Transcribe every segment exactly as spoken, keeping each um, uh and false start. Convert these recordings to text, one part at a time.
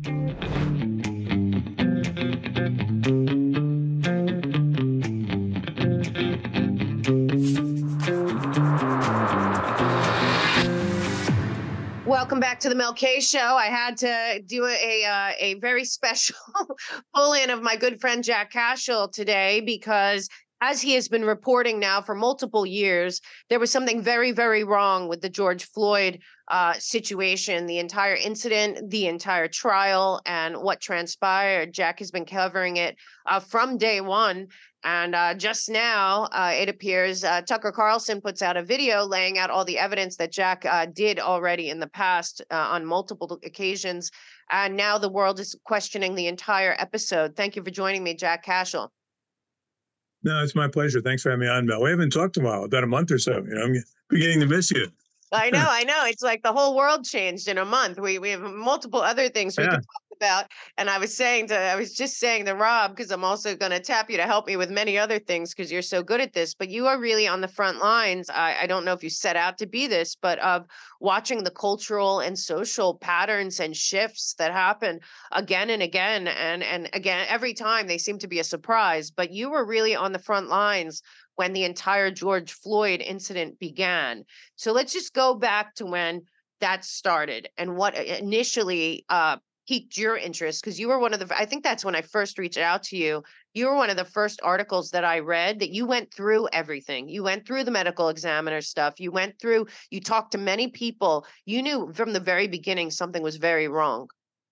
Welcome back to the Mel K Show. I had to do a uh, a very special pull-in of my good friend Jack Cashill today because, as he has been reporting now for multiple years, there was something very, very wrong with the George Floyd uh, situation, the entire incident, the entire trial, and what transpired. Jack has been covering it uh, from day one. And uh, just now, uh, it appears uh, Tucker Carlson puts out a video laying out all the evidence that Jack uh, did already in the past uh, on multiple occasions. And now the world is questioning the entire episode. Thank you for joining me, Jack Cashill. No, it's my pleasure. Thanks for having me on, Mel. We haven't talked in a while, about a month or so. You know, I'm beginning to miss you. I know, I know. It's like the whole world changed in a month. We we have multiple other things we Yeah. could talk about. And I was saying to, I was just saying to Rob, because I'm also going to tap you to help me with many other things because you're so good at this. But you are really on the front lines. I, I don't know if you set out to be this, but of watching the cultural and social patterns and shifts that happen again and again. And and again, every time they seem to be a surprise. But you were really on the front lines when the entire George Floyd incident began. So let's just go back to when that started and what initially uh, piqued your interest, because you were one of the, I think that's when I first reached out to you. You were one of the first articles that I read that you went through everything. You went through the medical examiner stuff. You went through, you talked to many people. You knew from the very beginning something was very wrong.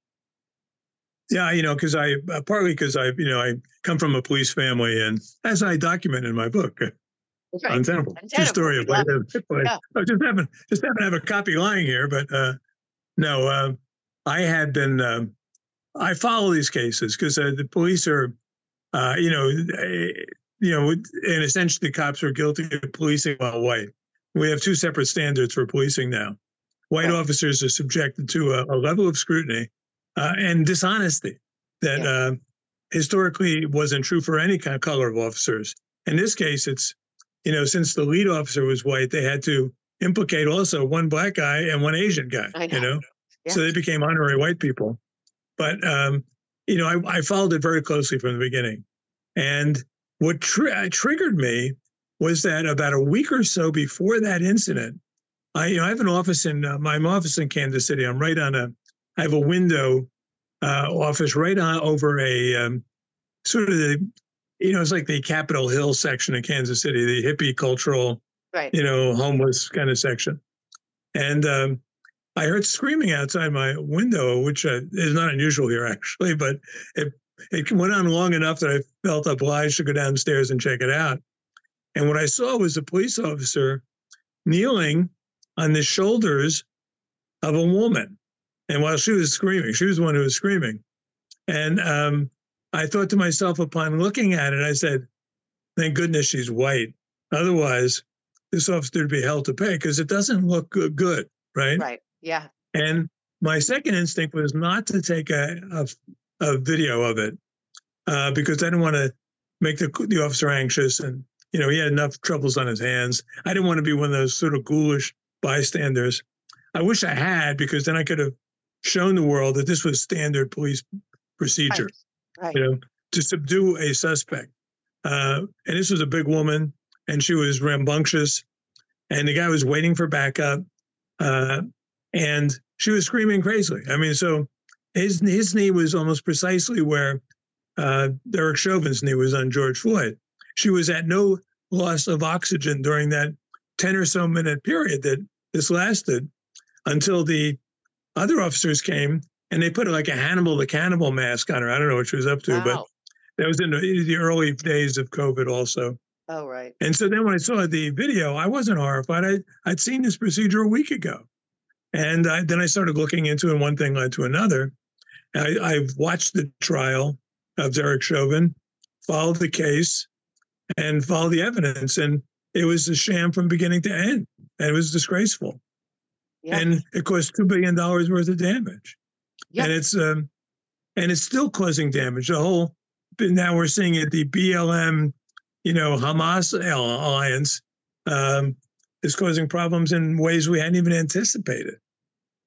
Yeah, you know, because I, uh, partly because I, you know, I come from a police family, and as I document in my book, uh, Right. Untenable, true Untenable. story of Yeah. life. Yeah. I just happen, just happen to have a copy lying here, but uh, no, uh, I had been, um, I follow these cases because uh, the police are, uh, you know, eh, you know, and essentially cops are guilty of policing while white. We have two separate standards for policing now. White Right. officers are subjected to a, a level of scrutiny uh, and dishonesty that Yeah. uh, historically wasn't true for any kind of color of officers. In this case, it's, you know, since the lead officer was white, they had to implicate also one black guy and one Asian guy, I know. you know, Yeah. so they became honorary white people. But, um, you know, I, I followed it very closely from the beginning. And what tri- triggered me was that about a week or so before that incident, I, you know, I have an office in uh, my office in Kansas City. I'm right on a, I have a window uh, office right on over a um, sort of the, you know, it's like the Capitol Hill section of Kansas City, the hippie cultural, Right. you know, homeless kind of section. And um, I heard screaming outside my window, which uh, is not unusual here actually, but it it went on long enough that I felt obliged to go downstairs and check it out. And what I saw was a police officer kneeling on the shoulders of a woman. And while she was screaming, she was the one who was screaming. And um, I thought to myself upon looking at it, I said, thank goodness she's white. Otherwise, this officer would be held to pay because it doesn't look good, good, right? Right. Yeah. And my second instinct was not to take a, a, a video of it uh, because I didn't want to make the, the officer anxious. And, you know, he had enough troubles on his hands. I didn't want to be one of those sort of ghoulish bystanders. I wish I had, because then I could have shown the world that this was standard police procedure, Right. Right. you know, to subdue a suspect. Uh, and this was a big woman, and she was rambunctious, and the guy was waiting for backup, uh, and she was screaming crazily. I mean, so his his knee was almost precisely where uh, Derek Chauvin's knee was on George Floyd. She was at no loss of oxygen during that ten or so minute period that this lasted until the other officers came and they put like a Hannibal the Cannibal mask on her. I don't know what she was up to, Wow. but that was in the, the early days of COVID also. Oh, right. And so then when I saw the video, I wasn't horrified. I, I'd seen this procedure a week ago. And I, then I started looking into it, and one thing led to another. I, I've watched the trial of Derek Chauvin, followed the case, and followed the evidence. And it was a sham from beginning to end. And it was disgraceful. Yeah. And it caused two billion dollars worth of damage. Yeah. And it's um, and it's still causing damage. The whole, now we're seeing it, the B L M, you know, Hamas alliance um, is causing problems in ways we hadn't even anticipated.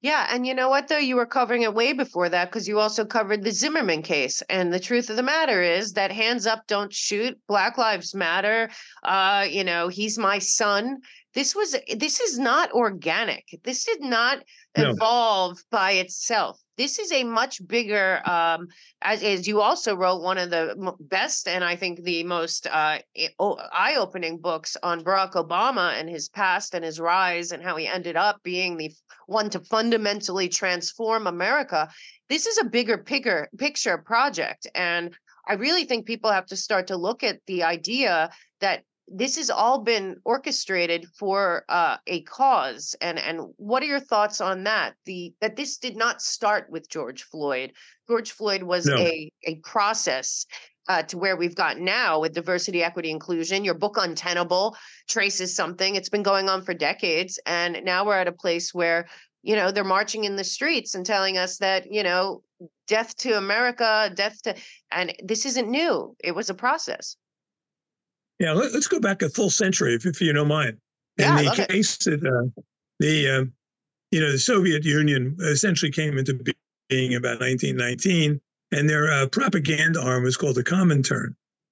Yeah, and you know what though? You were covering it way before that because you also covered the Zimmerman case. And the truth of the matter is that hands up, don't shoot. Black Lives Matter. Uh, you know, he's my son. This was this is not organic. This did not No, evolve by itself. This is a much bigger, um, as, as you also wrote one of the mo- best and I think the most uh, i- o- eye-opening books on Barack Obama and his past and his rise and how he ended up being the one to fundamentally transform America. This is a bigger picture picture project. And I really think people have to start to look at the idea that this has all been orchestrated for uh, a cause. And and what are your thoughts on that? The that this did not start with George Floyd. George Floyd was no. a a process uh, to where we've got now with diversity, equity, inclusion. Your book Untenable traces something. It's been going on for decades, and now we're at a place where you know they're marching in the streets and telling us that you know death to America, death to, and this isn't new. It was a process. Yeah, let, us go back a full century, if, if you don't mind. Yeah, In I the love it. case that uh, the uh, you know the Soviet Union essentially came into being about nineteen nineteen, and their uh, propaganda arm was called the Comintern,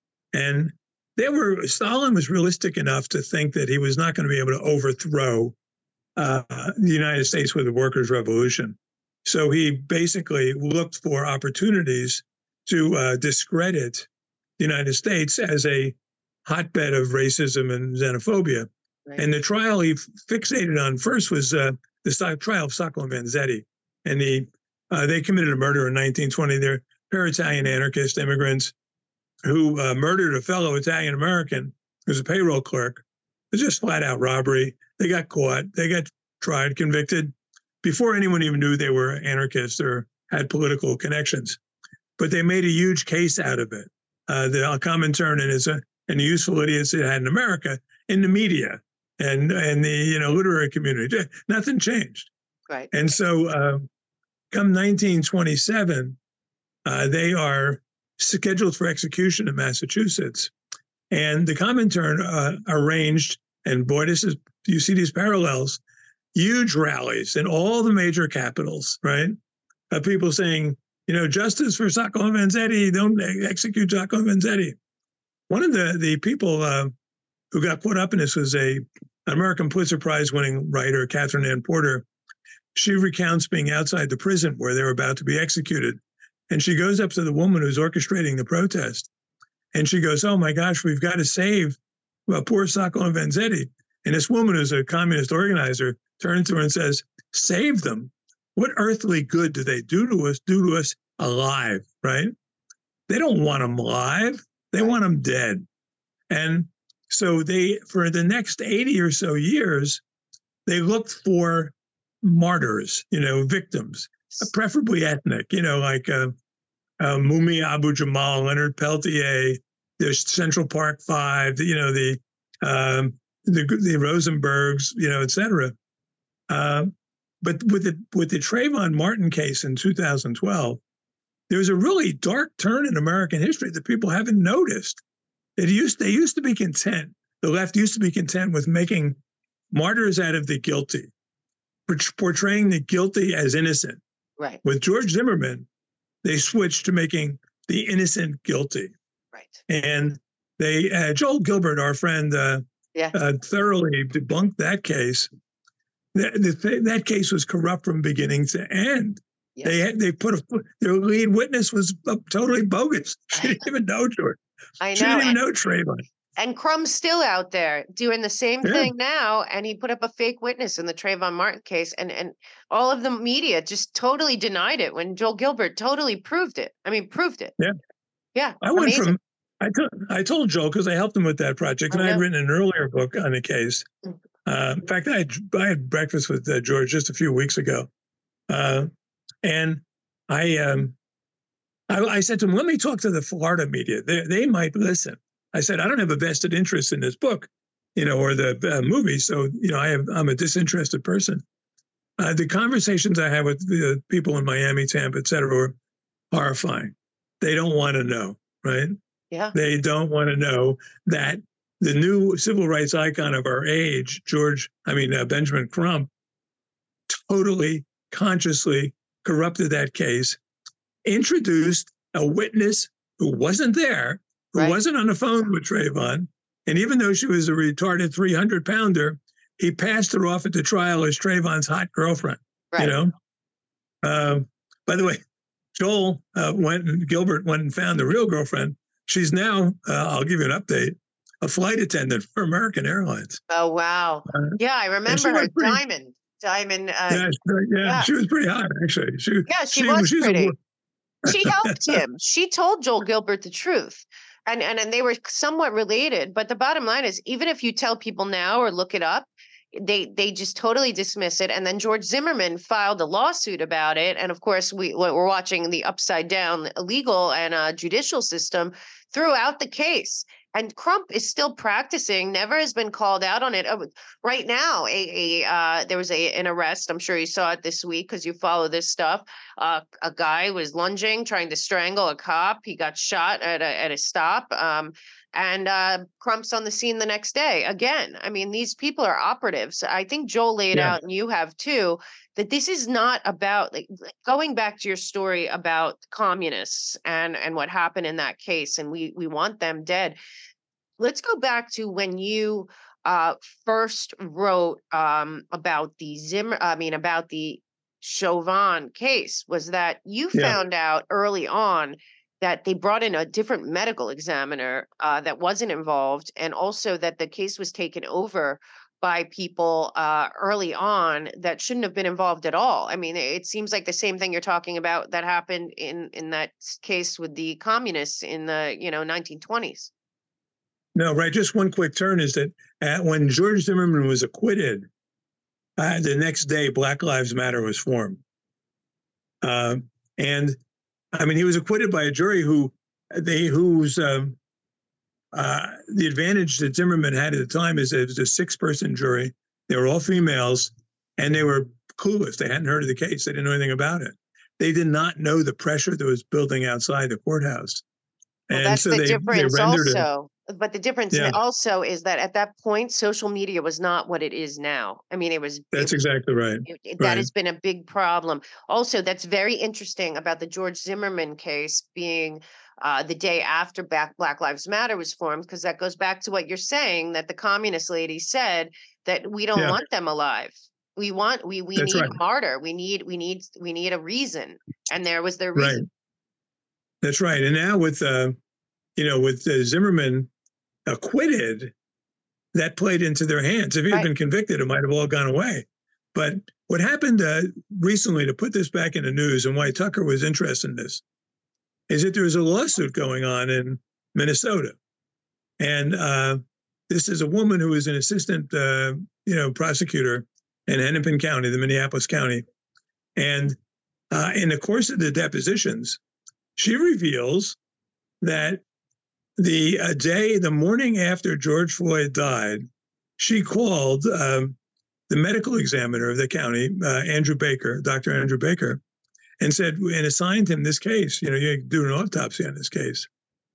and they were Stalin was realistic enough to think that he was not going to be able to overthrow uh, the United States with the workers' revolution. So he basically looked for opportunities to uh, discredit the United States as a hotbed of racism and xenophobia. Right. And the trial he fixated on first was uh, the trial of Sacco and Vanzetti. And the, uh, they committed a murder in nineteen twenty. They're, they're Italian anarchist immigrants who uh, murdered a fellow Italian American who was a payroll clerk. It was just flat out robbery. They got caught. They got tried, convicted before anyone even knew they were anarchists or had political connections. But they made a huge case out of it. Uh, the Comintern and its uh, and the useful idiots it had in America in the media and and the you know literary community. Nothing changed. Right. And so, uh, come nineteen twenty-seven, uh, they are scheduled for execution in Massachusetts, and the Comintern uh, arranged. And boy, this is you see these parallels. Huge rallies in all the major capitals, right? Of people saying, you know, justice for Sacco and Vanzetti, don't execute Sacco and Vanzetti. One of the the people uh, who got caught up in this was a American Pulitzer Prize winning writer, Catherine Ann Porter. She recounts being outside the prison where they were about to be executed. And she goes up to the woman who's orchestrating the protest. And she goes, oh my gosh, we've got to save well, poor Sacco and Vanzetti. And this woman who's a communist organizer turns to her and says, save them. What earthly good do they do to us, do to us alive, right? They don't want them alive. They Right. want them dead. And so they, for the next eighty or so years, they looked for martyrs, you know, victims, preferably ethnic, you know, like uh, uh, Mumia Abu-Jamal, Leonard Peltier, there's Central Park Five, you know, the um, the, the Rosenbergs, you know, et cetera. Uh, but with the with the Trayvon Martin case in two thousand twelve, there was a really dark turn in American history that people haven't noticed. It used they used to be content. The left used to be content with making martyrs out of the guilty, portraying the guilty as innocent. Right. With George Zimmerman, they switched to making the innocent guilty. Right. And they, uh, Joel Gilbert, our friend, uh, Yeah. uh, thoroughly debunked that case. That, that case was corrupt from beginning to end. Yes. They had, they put a their lead witness was totally bogus. She didn't even know George. I She know. didn't even And, know Trayvon. and Crumb's still out there doing the same Yeah. thing now. And he put up a fake witness in the Trayvon Martin case. And, and all of the media just totally denied it when Joel Gilbert totally proved it. I mean, proved it. Yeah. Yeah. I went amazing. from, I, told I told Joel, because I helped him with that project, and I, I had written an earlier book on the case. Uh, in fact, I had, I had breakfast with uh, George just a few weeks ago. Uh, and I, um, I, I said to him, let me talk to the Florida media. They, they might listen. I said, I don't have a vested interest in this book, you know, or the uh, movie. So, you know, I have, I'm a disinterested person. Uh, the conversations I had with the people in Miami, Tampa, et cetera, were horrifying. They don't want to know, right? Yeah. They don't want to know that the new civil rights icon of our age, George, I mean, uh, Benjamin Crump, totally consciously corrupted that case, introduced a witness who wasn't there, who Right. wasn't on the phone with Trayvon. And even though she was a retarded three hundred pounder, he passed her off at the trial as Trayvon's hot girlfriend, Right. you know? Um, by the way, Joel uh, went and Gilbert went and found the real girlfriend. She's now, uh, I'll give you an update, a flight attendant for American Airlines. Oh, wow. Uh, Yeah, I and remember she her. was pretty, Diamond. Diamond. Uh, yeah, she- yeah, yeah. she was pretty hot, actually. She, Yeah, she she was she's a pretty. wo- She helped him. She told Joel Gilbert the truth. And, and and they were somewhat related. But the bottom line is, even if you tell people now or look it up, they they just totally dismiss it. And then George Zimmerman filed a lawsuit about it. And of course, we we're watching the upside down legal and uh, judicial system throughout the case. And Crump is still practicing. Never has been called out on it. Uh, Right now, a, a uh, there was a an arrest. I'm sure you saw it this week because you follow this stuff. Uh, a guy was lunging, trying to strangle a cop. He got shot at a at a stop. Um, and uh, Crump's on the scene the next day again. I mean, these people are operatives. I think Joel laid Yeah. out, and you have too, that this is not about like like, going back to your story about communists and and what happened in that case, and we we want them dead. Let's go back to when you uh, first wrote um, about the Zimmer, I mean, about the Chauvin case. Was that you Yeah. found out early on that they brought in a different medical examiner uh, that wasn't involved, and also that the case was taken over by people uh, early on that shouldn't have been involved at all. I mean, it seems like the same thing you're talking about that happened in in that s- case with the communists in the you know nineteen twenties. No, right. Just one quick turn is that uh, when George Zimmerman was acquitted, uh, the next day Black Lives Matter was formed. Uh, and I mean, he was acquitted by a jury who they whose um, uh, the advantage that Zimmerman had at the time is that it was a six-person jury. They were all females, and they were clueless. They hadn't heard of the case. They didn't know anything about it. They did not know the pressure that was building outside the courthouse, Well, and that's so the they they difference rendered it. also. But the difference Yeah, n- also is that at that point, social media was not what it is now. I mean, it was, it that's was, exactly right. it, it- that Right. has been a big problem. Also, that's very interesting about the George Zimmerman case being uh, the day after Black, Black Lives Matter was formed, because that goes back to what you're saying, that the communist lady said that we don't Yeah, want them alive. We want, we, we that's need right. a martyr. We need, we need, we need a reason. And there was their Right. reason. That's right. And now with uh, you know, with uh, Zimmerman acquitted, that played into their hands. If he had Right. been convicted, it might have all gone away. But what happened uh, recently, to put this back in the news, and why Tucker was interested in this, is that there was a lawsuit going on in Minnesota, and uh, this is a woman who is an assistant, uh, you know, prosecutor in Hennepin County, the Minneapolis County, and uh, in the course of the depositions, she reveals that the uh, day, the morning after George Floyd died, she called um, the medical examiner of the county, uh, Andrew Baker, Doctor Andrew Baker, and said, and assigned him this case. You know, you do an autopsy on this case.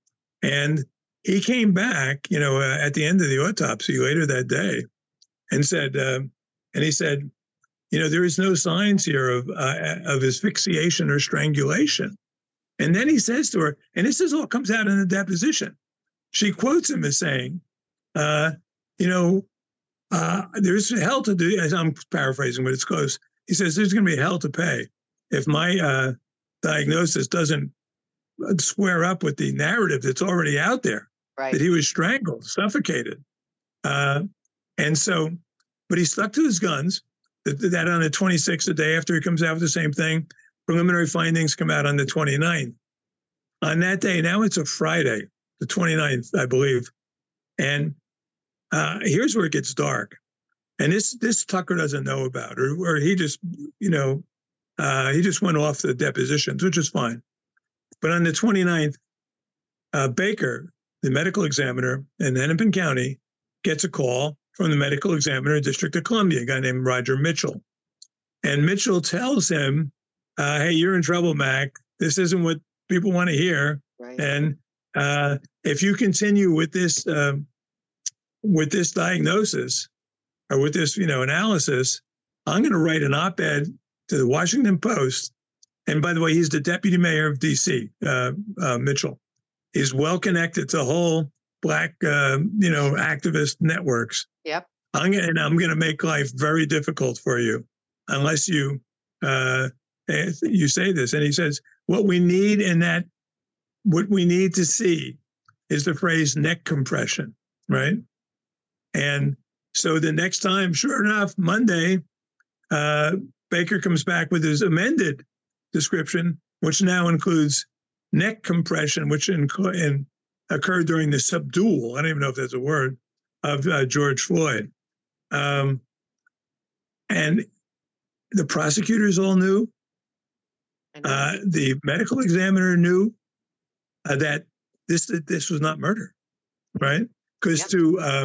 And he came back, you know, uh, at the end of the autopsy later that day and said, uh, and he said, you know, there is no signs here of uh, of asphyxiation or strangulation. And then he says to her, and this is all comes out in the deposition. She quotes him as saying, uh, you know, uh, there's hell to do, as I'm paraphrasing, but it's close. He says, there's going to be hell to pay if my uh, diagnosis doesn't square up with the narrative that's already out there, Right. that he was strangled, suffocated. Uh, and so, but he stuck to his guns. That, that on the twenty-sixth, the day after he comes out with the same thing, preliminary findings come out on the twenty-ninth. On that day, now it's a Friday, the twenty-ninth, I believe. And uh, here's where it gets dark. And this this Tucker doesn't know about, or, or he just, you know, uh, he just went off the depositions, which is fine. But on the twenty-ninth, uh, Baker, the medical examiner in Hennepin County, gets a call from the medical examiner in District of Columbia, a guy named Roger Mitchell. And Mitchell tells him, uh, hey, you're in trouble, Mac. This isn't what people want to hear. Right. And uh, if you continue with this, uh, with this diagnosis or with this, you know, analysis, I'm going to write an op-ed to the Washington Post. And by the way, he's the deputy mayor of D C, uh, uh, Mitchell. He's well connected to whole black, uh, you know, activist networks. Yep. I'm gonna, and I'm going to make life very difficult for you unless you uh, you say this. And he says, what we need in that, what we need to see is the phrase neck compression, right? And so the next time, sure enough, Monday, uh, Baker comes back with his amended description, which now includes neck compression, which in, in, occurred during the subdual, I don't even know if that's a word, of uh, George Floyd. Um, and the prosecutors all knew, uh, the medical examiner knew uh, that this this was not murder, right? Because yep. to uh,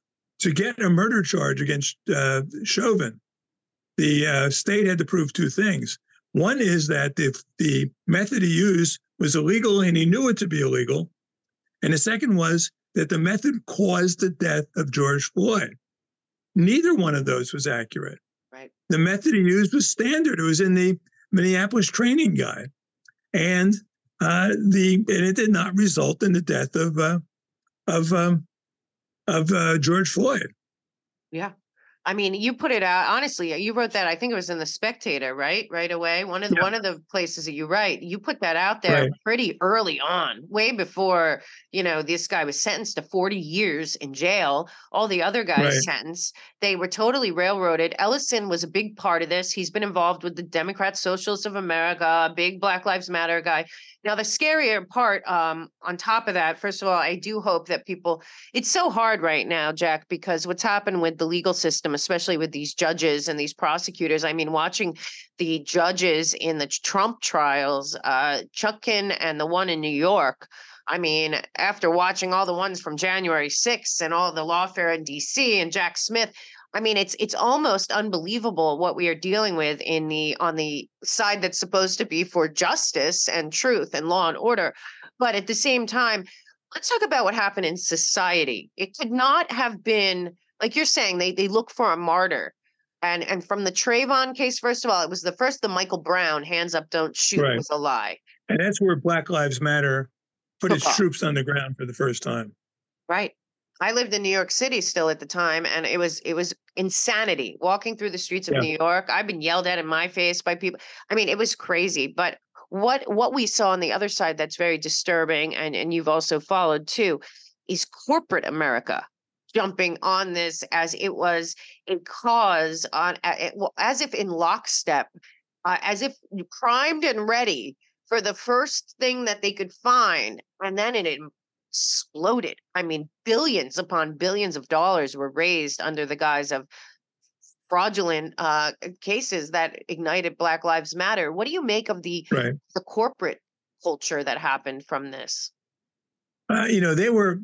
to get a murder charge against uh, Chauvin, the uh, state had to prove two things. One is that the the method he used was illegal and he knew it to be illegal, and the second was that the method caused the death of George Floyd. Neither one of those was accurate. Right. The method he used was standard. It was in the Minneapolis Training Guide, and uh, the and it did not result in the death of uh, of um, of uh, George Floyd. Yeah. I mean, you put it out, honestly, you wrote that, I think it was in the Spectator, right? Right away. One of the, yeah. one of the places that you write, you put that out there right. pretty early on, way before, you know, this guy was sentenced to forty years in jail. All the other guys right. sentenced, they were totally railroaded. Ellison was a big part of this. He's been involved with the Democrat Socialists of America, big Black Lives Matter guy. Now, the scarier part, um, on top of that, first of all, I do hope that people, it's so hard right now, Jack, because what's happened with the legal system, especially with these judges and these prosecutors. I mean, watching the judges in the Trump trials, uh, Chutkan and the one in New York. I mean, after watching all the ones from January sixth and all the lawfare in D C and Jack Smith, I mean, it's it's almost unbelievable what we are dealing with in the on the side that's supposed to be for justice and truth and law and order. But at the same time, let's talk about what happened in society. It could not have been, like you're saying, they they look for a martyr. And and from the Trayvon case, first of all, it was the first, the Michael Brown, hands up, don't shoot, right. was a lie. And that's where Black Lives Matter put Football. its troops on the ground for the first time. Right. I lived in New York City still at the time, and it was it was insanity walking through the streets of yeah. New York. I've been yelled at in my face by people. I mean, it was crazy. But what what we saw on the other side that's very disturbing, and, and you've also followed too, is corporate America jumping on this as it was a cause on as if in lockstep, uh, as if primed and ready for the first thing that they could find, and then it exploded. I mean, billions upon billions of dollars were raised under the guise of fraudulent uh, cases that ignited Black Lives Matter. What do you make of the right. the corporate culture that happened from this? Uh, you know, they were,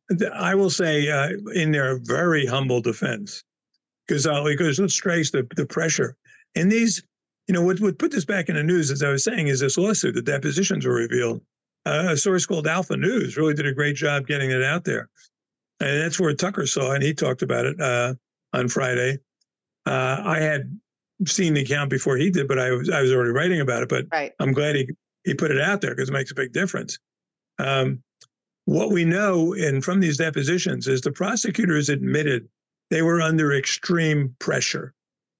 I will say, uh, in their very humble defense, because uh, because let's trace the the pressure. And these, you know, what would put this back in the news, as I was saying, is this lawsuit. The depositions were revealed. Uh, a source called Alpha News really did a great job getting it out there. And that's where Tucker saw it, and he talked about it uh, on Friday. Uh, I had seen the account before he did, but I was I was already writing about it. But right. I'm glad he, he put it out there because it makes a big difference. Um, what we know in from these depositions is the prosecutors admitted they were under extreme pressure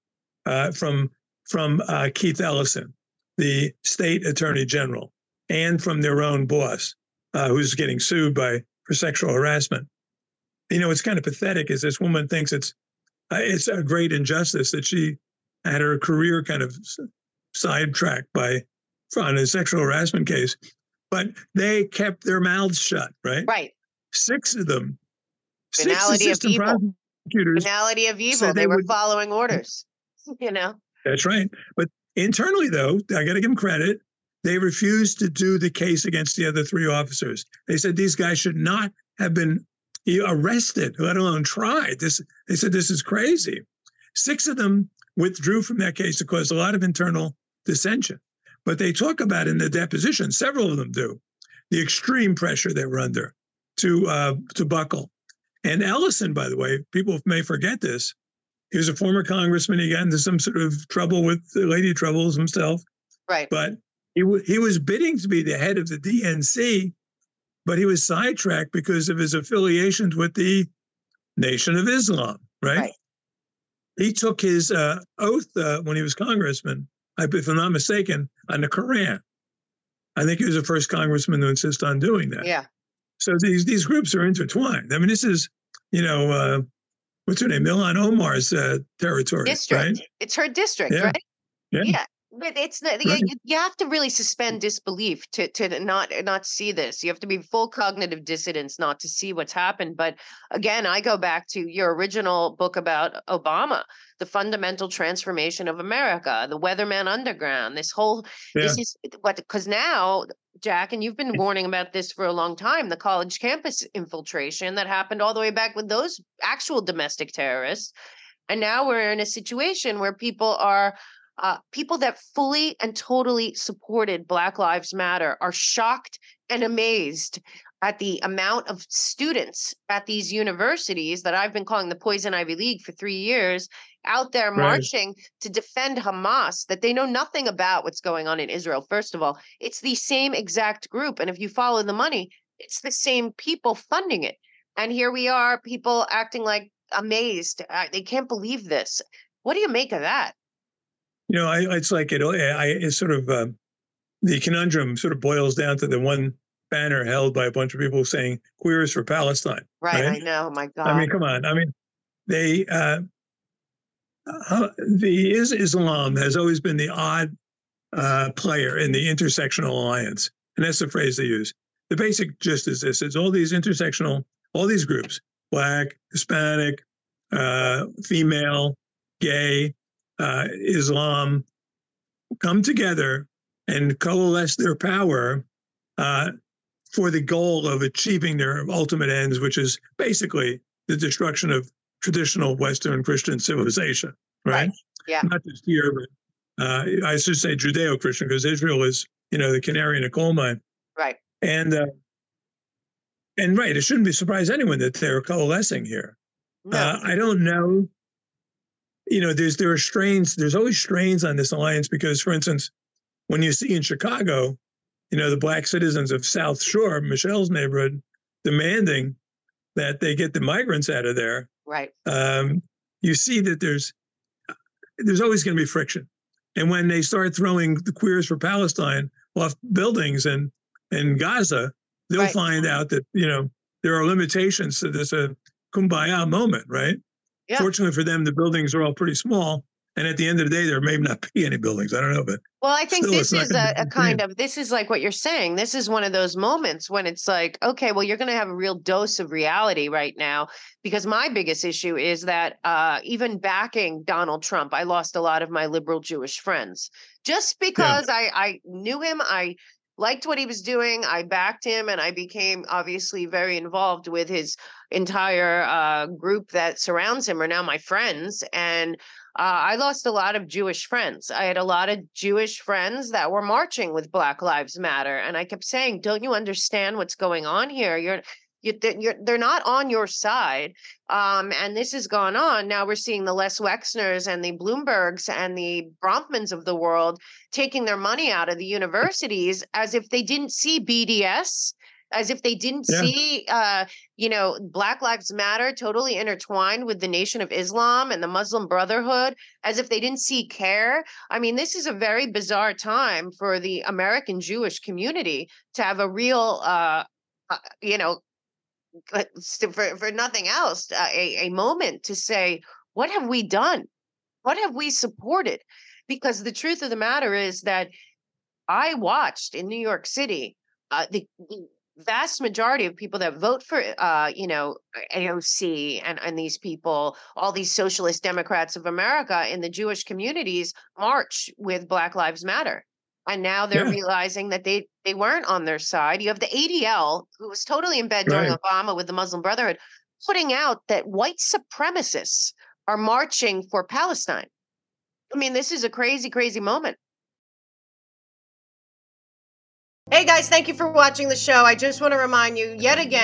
uh, from, from uh, Keith Ellison, the state attorney general, and from their own boss, uh, who's getting sued by for sexual harassment. You know, it's kind of pathetic as this woman thinks it's uh, it's a great injustice that she had her career kind of sidetracked by on a sexual harassment case, but they kept their mouths shut, right? Right. Six of them, Finality six assistant of evil. prosecutors. Finality of evil. They, they were would, following orders, you know? That's right. But internally, though, I got to give them credit. They refused to do the case against the other three officers. They said these guys should not have been arrested, let alone tried. This, they said this is crazy. Six of them withdrew from that case. It caused a lot of internal dissension. But they talk about in the deposition, several of them do, the extreme pressure they were under to uh, to buckle. And Ellison, by the way, people may forget this, he was a former congressman. He got into some sort of trouble with the Lady Troubles himself. Right. But he, w- he was bidding to be the head of the D N C, but he was sidetracked because of his affiliations with the Nation of Islam, right? Right. He took his uh, oath uh, when he was congressman, if I'm not mistaken, on the Quran. I think he was the first congressman to insist on doing that. Yeah. So these these groups are intertwined. I mean, this is, you know, uh, what's her name? Ilhan Omar's uh, territory, District. right? It's her district, Yeah. right? Yeah. Yeah. But it's not, Right. you, you have to really suspend disbelief to to not not see this. You have to be full cognitive dissonance not to see what's happened. But again, I go back to your original book about Obama, the fundamental transformation of America, the Weatherman Underground. This whole Yeah. this is what, because now, Jack, and you've been warning about this for a long time, the college campus infiltration that happened all the way back with those actual domestic terrorists. And now we're in a situation where people are uh, people that fully and totally supported Black Lives Matter are shocked and amazed at the amount of students at these universities that I've been calling the Poison Ivy League for three years out there Right. marching to defend Hamas, that they know nothing about what's going on in Israel. First of all, it's the same exact group. And if you follow the money, it's the same people funding it. And here we are, people acting like amazed. Uh, they can't believe this. What do you make of that? You know, I, it's like it. I it's sort of uh, the conundrum sort of boils down to the one banner held by a bunch of people saying "Queers for Palestine." Right, Right? I know. My God. I mean, come on. I mean, they uh, uh, the is Islam has always been the odd uh, player in the intersectional alliance, and that's the phrase they use. The basic gist is this: it's all these intersectional, all these groups: Black, Hispanic, uh, female, gay, uh, Islam, come together and coalesce their power uh, for the goal of achieving their ultimate ends, which is basically the destruction of traditional Western Christian civilization, right? Right. Yeah. Not just here, but uh, I should say Judeo-Christian, because Israel is, you know, the canary in a coal mine. Right. And uh, and right, it shouldn't be surprise anyone that they're coalescing here. No. Uh, I don't know. You know, there's there are strains. There's always strains on this alliance because, for instance, when you see in Chicago, you know, the Black citizens of South Shore, Michelle's neighborhood, demanding that they get the migrants out of there. Right. Um, you see that there's there's always going to be friction, and when they start throwing the Queers for Palestine off buildings in in Gaza, they'll Right. find out that, you know, there are limitations to this a kumbaya moment, right? Yeah. Fortunately for them, the buildings are all pretty small, and at the end of the day, there may not be any buildings. I don't know, but Well, I think still, it's this not is gonna a, be a the kind same. of, this is like what you're saying. This is one of those moments when it's like, okay, well, you're going to have a real dose of reality right now. Because my biggest issue is that uh, even backing Donald Trump, I lost a lot of my liberal Jewish friends just Yeah, because I, I knew him. I liked what he was doing. I backed him, and I became obviously very involved with his entire uh, group that surrounds him are now my friends. And uh, I lost a lot of Jewish friends. I had a lot of Jewish friends that were marching with Black Lives Matter, and I kept saying, "Don't you understand what's going on here? You're, you, they're- you're, they're not on your side." Um, and this has gone on. Now we're seeing the Les Wexners and the Bloombergs and the Bronfmans of the world taking their money out of the universities as if they didn't see B D S, as if they didn't yeah, see, uh, you know, Black Lives Matter totally intertwined with the Nation of Islam and the Muslim Brotherhood, as if they didn't see CARE. I mean, this is a very bizarre time for the American Jewish community to have a real, uh, uh, you know, uh, s- for, for nothing else, uh, a, a moment to say, what have we done? What have we supported? Because the truth of the matter is that I watched in New York City uh, the, the vast majority of people that vote for, uh, you know, A O C and, and these people, all these socialist Democrats of America in the Jewish communities march with Black Lives Matter. And now they're yeah, realizing that they, they weren't on their side. You have the A D L, who was totally in bed during right. Obama with the Muslim Brotherhood, putting out that white supremacists are marching for Palestine. I mean, this is a crazy, crazy moment. Hey guys, thank you for watching the show. I just want to remind you yet again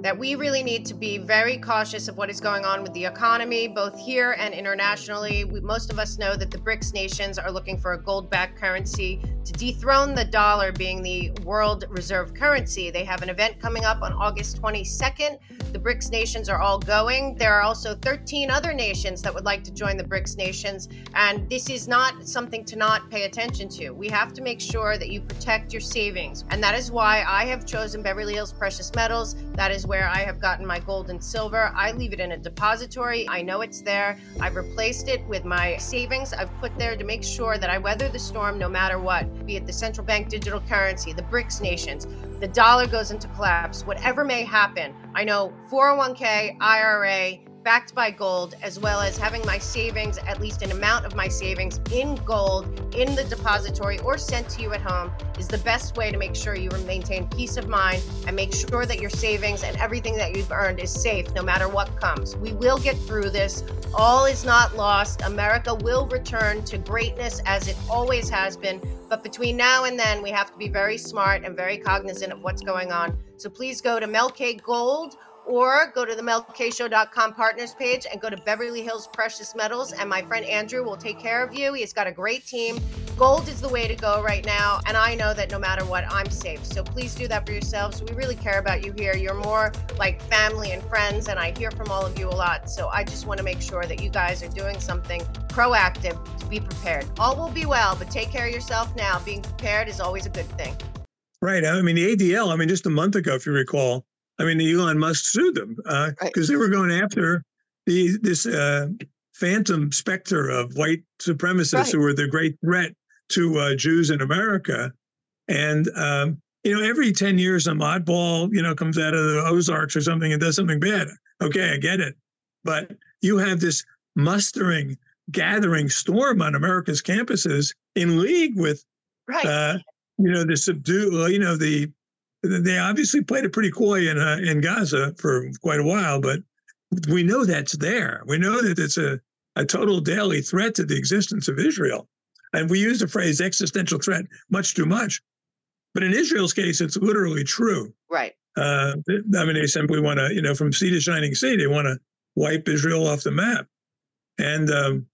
that we really need to be very cautious of what is going on with the economy, both here and internationally. We, most of us know that the BRICS nations are looking for a gold-backed currency to dethrone the dollar being the world reserve currency. They have an event coming up on August twenty-second. The BRICS nations are all going. There are also thirteen other nations that would like to join the BRICS nations, and this is not something to not pay attention to. We have to make sure that you protect your savings, and that is why I have chosen Beverly Hills Precious Metals. That is where I have gotten my gold and silver. I leave it in a depository. I know it's there. I've replaced it with my savings I've put there to make sure that I weather the storm no matter what, be it the central bank digital currency, the BRICS nations, the dollar goes into collapse, whatever may happen. I know four oh one k, I R A, backed by gold, as well as having my savings, at least an amount of my savings in gold in the depository or sent to you at home, is the best way to make sure you maintain peace of mind and make sure that your savings and everything that you've earned is safe no matter what comes. We will get through this. All is not lost. America will return to greatness as it always has been. But between now and then, we have to be very smart and very cognizant of what's going on. So please go to Mel K Gold, or go to the mel k show dot com partners page and go to Beverly Hills Precious Metals, and my friend Andrew will take care of you. He's got a great team. Gold is the way to go right now, and I know that no matter what, I'm safe. So please do that for yourselves. We really care about you here. You're more like family and friends, and I hear from all of you a lot. So I just want to make sure that you guys are doing something proactive to be prepared. All will be well, but take care of yourself now. Being prepared is always a good thing. Right. I mean, the A D L, I mean, just a month ago, if you recall, I mean, Elon Musk sued them because uh, right. they were going after the this uh, phantom specter of white supremacists right. who were the great threat to uh, Jews in America. And, um, you know, every ten years, some oddball, you know, comes out of the Ozarks or something and does something bad. Okay, I get it. But you have this mustering, gathering storm on America's campuses in league with, right. uh, you know, the subdue, you know, the They obviously played it pretty coy in uh, in Gaza for quite a while, but we know that's there. We know that it's a, a total daily threat to the existence of Israel. And we use the phrase existential threat much too much. But in Israel's case, it's literally true. Right. Uh, I mean, they simply want to, you know, from sea to shining sea, they want to wipe Israel off the map. And um,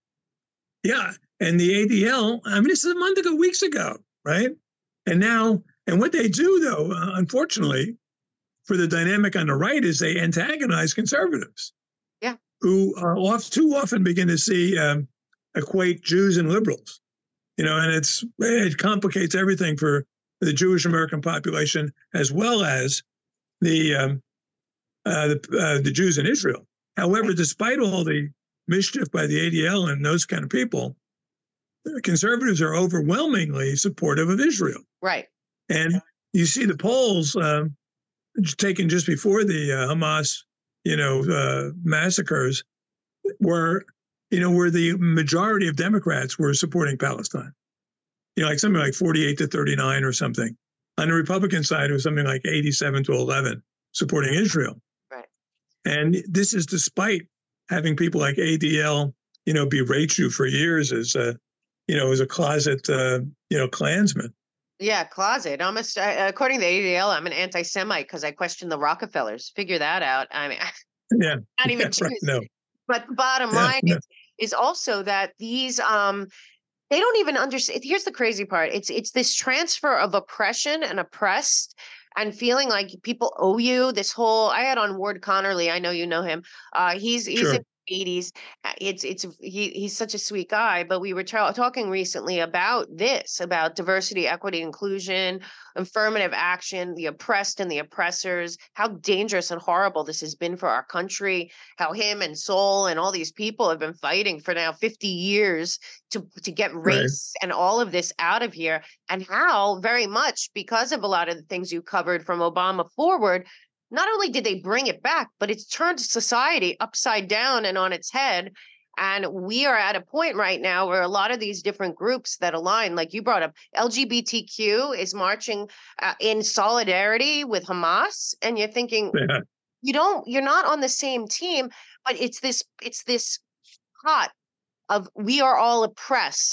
yeah, and the A D L, I mean, this is a month ago, weeks ago, right? And now, and what they do, though, uh, unfortunately, for the dynamic on the right, is they antagonize conservatives. Yeah. Who uh, oft, too often begin to see um, equate Jews and liberals. You know, and it's it complicates everything for the Jewish American population as well as the um, uh, the, uh, the Jews in Israel. However, despite all the mischief by the A D L and those kind of people, conservatives are overwhelmingly supportive of Israel. Right. And you see the polls um, taken just before the uh, Hamas, you know, uh, massacres, were, you know, where the majority of Democrats were supporting Palestine. You know, like something like forty-eight to thirty-nine or something. On the Republican side, it was something like eighty-seven to eleven supporting Israel. Right. And this is despite having people like A D L, you know, berate you for years as a, you know, as a closet, uh, you know, Klansman. Yeah, closet. Almost, uh, according to the A D L, I'm an anti-Semite because I question the Rockefellers. Figure that out. I mean, yeah, not even yeah, Jews. right, no. But the bottom yeah, line no. is, is also that these, um, they don't even understand. Here's the crazy part. It's it's this transfer of oppression and oppressed and feeling like people owe you this whole. I had on Ward Connerly. I know you know him. Uh, he's he's Sure. in eighties. It's it's he he's such a sweet guy. But we were tra- talking recently about this, about diversity, equity, inclusion, affirmative action, the oppressed and the oppressors, how dangerous and horrible this has been for our country, how him and Sol and all these people have been fighting for now fifty years to, to get race right. and all of this out of here, and how very much because of a lot of the things you covered from Obama forward, not only did they bring it back, but it's turned society upside down and on its head. And we are at a point right now where a lot of these different groups that align, like you brought up, L G B T Q is marching uh, in solidarity with Hamas. And you're thinking, yeah. you don't, you're not on the same team, but it's this, it's this pot of we are all oppressed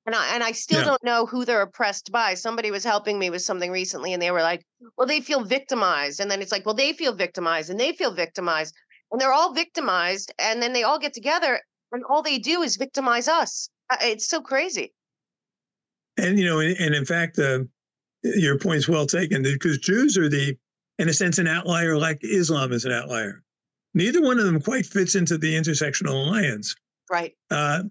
And I and I still Yeah. don't know who they're oppressed by. Somebody was helping me with something recently, and they were like, "Well, they feel victimized," and then it's like, "Well, they feel victimized, and they feel victimized," and they're all victimized, and then they all get together, and all they do is victimize us. Uh, It's so crazy. And, you know, and, and in fact, uh, your point's well taken because Jews are the, in a sense, an outlier like Islam is an outlier. Neither one of them quite fits into the intersectional alliance. Right. Uh,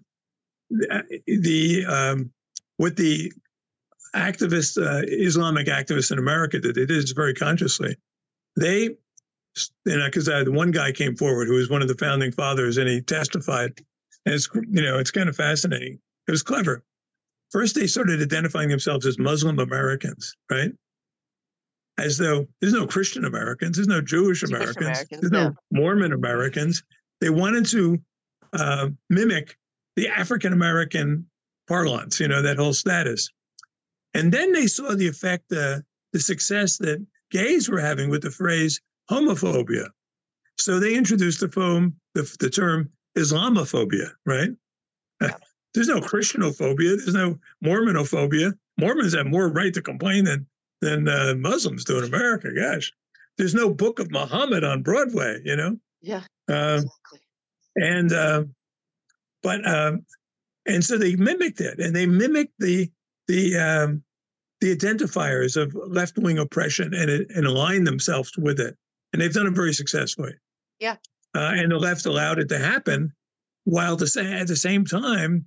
the um, what the activists, uh, Islamic activists in America did, they did this very consciously. They, you know, because uh, the one guy came forward who was one of the founding fathers, and he testified. And it's, you know, it's kind of fascinating. It was clever. First, they started identifying themselves as Muslim Americans, right? As though there's no Christian Americans, there's no Jewish Jewish Americans, Americans, there's no. no Mormon Americans. They wanted to uh, mimic the African American parlance, you know, that whole status. And then they saw the effect, uh, the success that gays were having with the phrase homophobia. So they introduced the, foam, the, the term Islamophobia, right? Yeah. There's no Christianophobia. There's no Mormonophobia. Mormons have more right to complain than than uh, Muslims do in America. Gosh, there's no Book of Muhammad on Broadway, you know. Yeah. Uh, Exactly. and uh, but um, and so they mimicked it, and they mimicked the the um, the identifiers of left wing oppression, and it, and aligned themselves with it, and they've done it very successfully. Yeah. Uh, and the left allowed it to happen, while the, at the same time,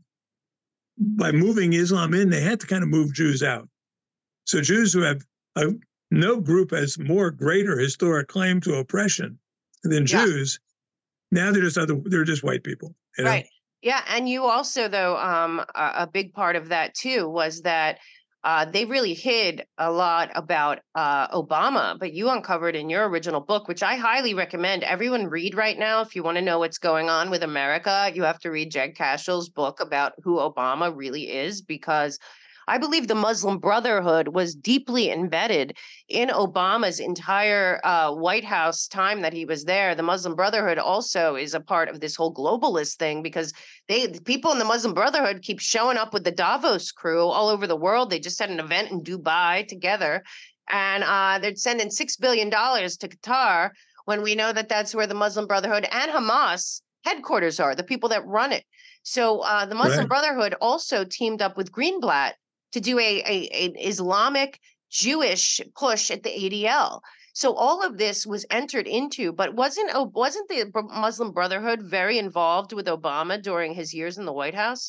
by moving Islam in, they had to kind of move Jews out. So Jews who have a, no group has more greater historic claim to oppression than Yeah. Jews. Now they're just other, they're just white people. You know? Right. Yeah, and you also though um a, a big part of that too was that uh they really hid a lot about uh Obama, but you uncovered in your original book, which I highly recommend everyone read right now if you want to know what's going on with America, you have to read Jed Cashell's book about who Obama really is, because I believe the Muslim Brotherhood was deeply embedded in Obama's entire uh, White House time that he was there. The Muslim Brotherhood also is a part of this whole globalist thing because they the people in the Muslim Brotherhood keep showing up with the Davos crew all over the world. They just had an event in Dubai together, and uh, they're sending six billion dollars to Qatar when we know that that's where the Muslim Brotherhood and Hamas headquarters are, the people that run it. So uh, the Muslim Right. Brotherhood also teamed up with Greenblatt to do a, a, a Islamic Jewish push at the A D L. So all of this was entered into, but wasn't oh, wasn't the Muslim Brotherhood very involved with Obama during his years in the White House?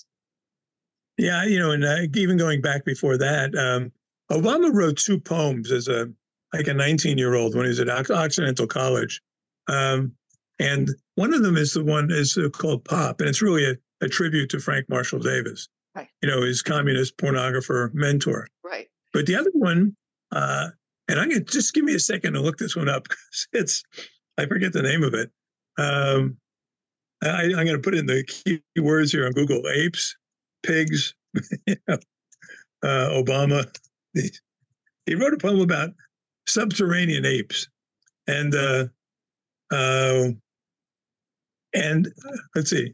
Yeah, you know, and uh, even going back before that, um, Obama wrote two poems as a like a nineteen year old when he was at Occidental College, um, and one of them is the one is called Pop, and it's really a, a tribute to Frank Marshall Davis. Right. You know, his communist pornographer mentor. Right. But the other one, uh, and I'm going to just give me a second to look this one up because it's, I forget the name of it. Um, I, I'm going to put in the key words here on Google: apes, pigs, you know, uh, Obama. He, he wrote a poem about subterranean apes. And, uh, uh, and uh, let's see.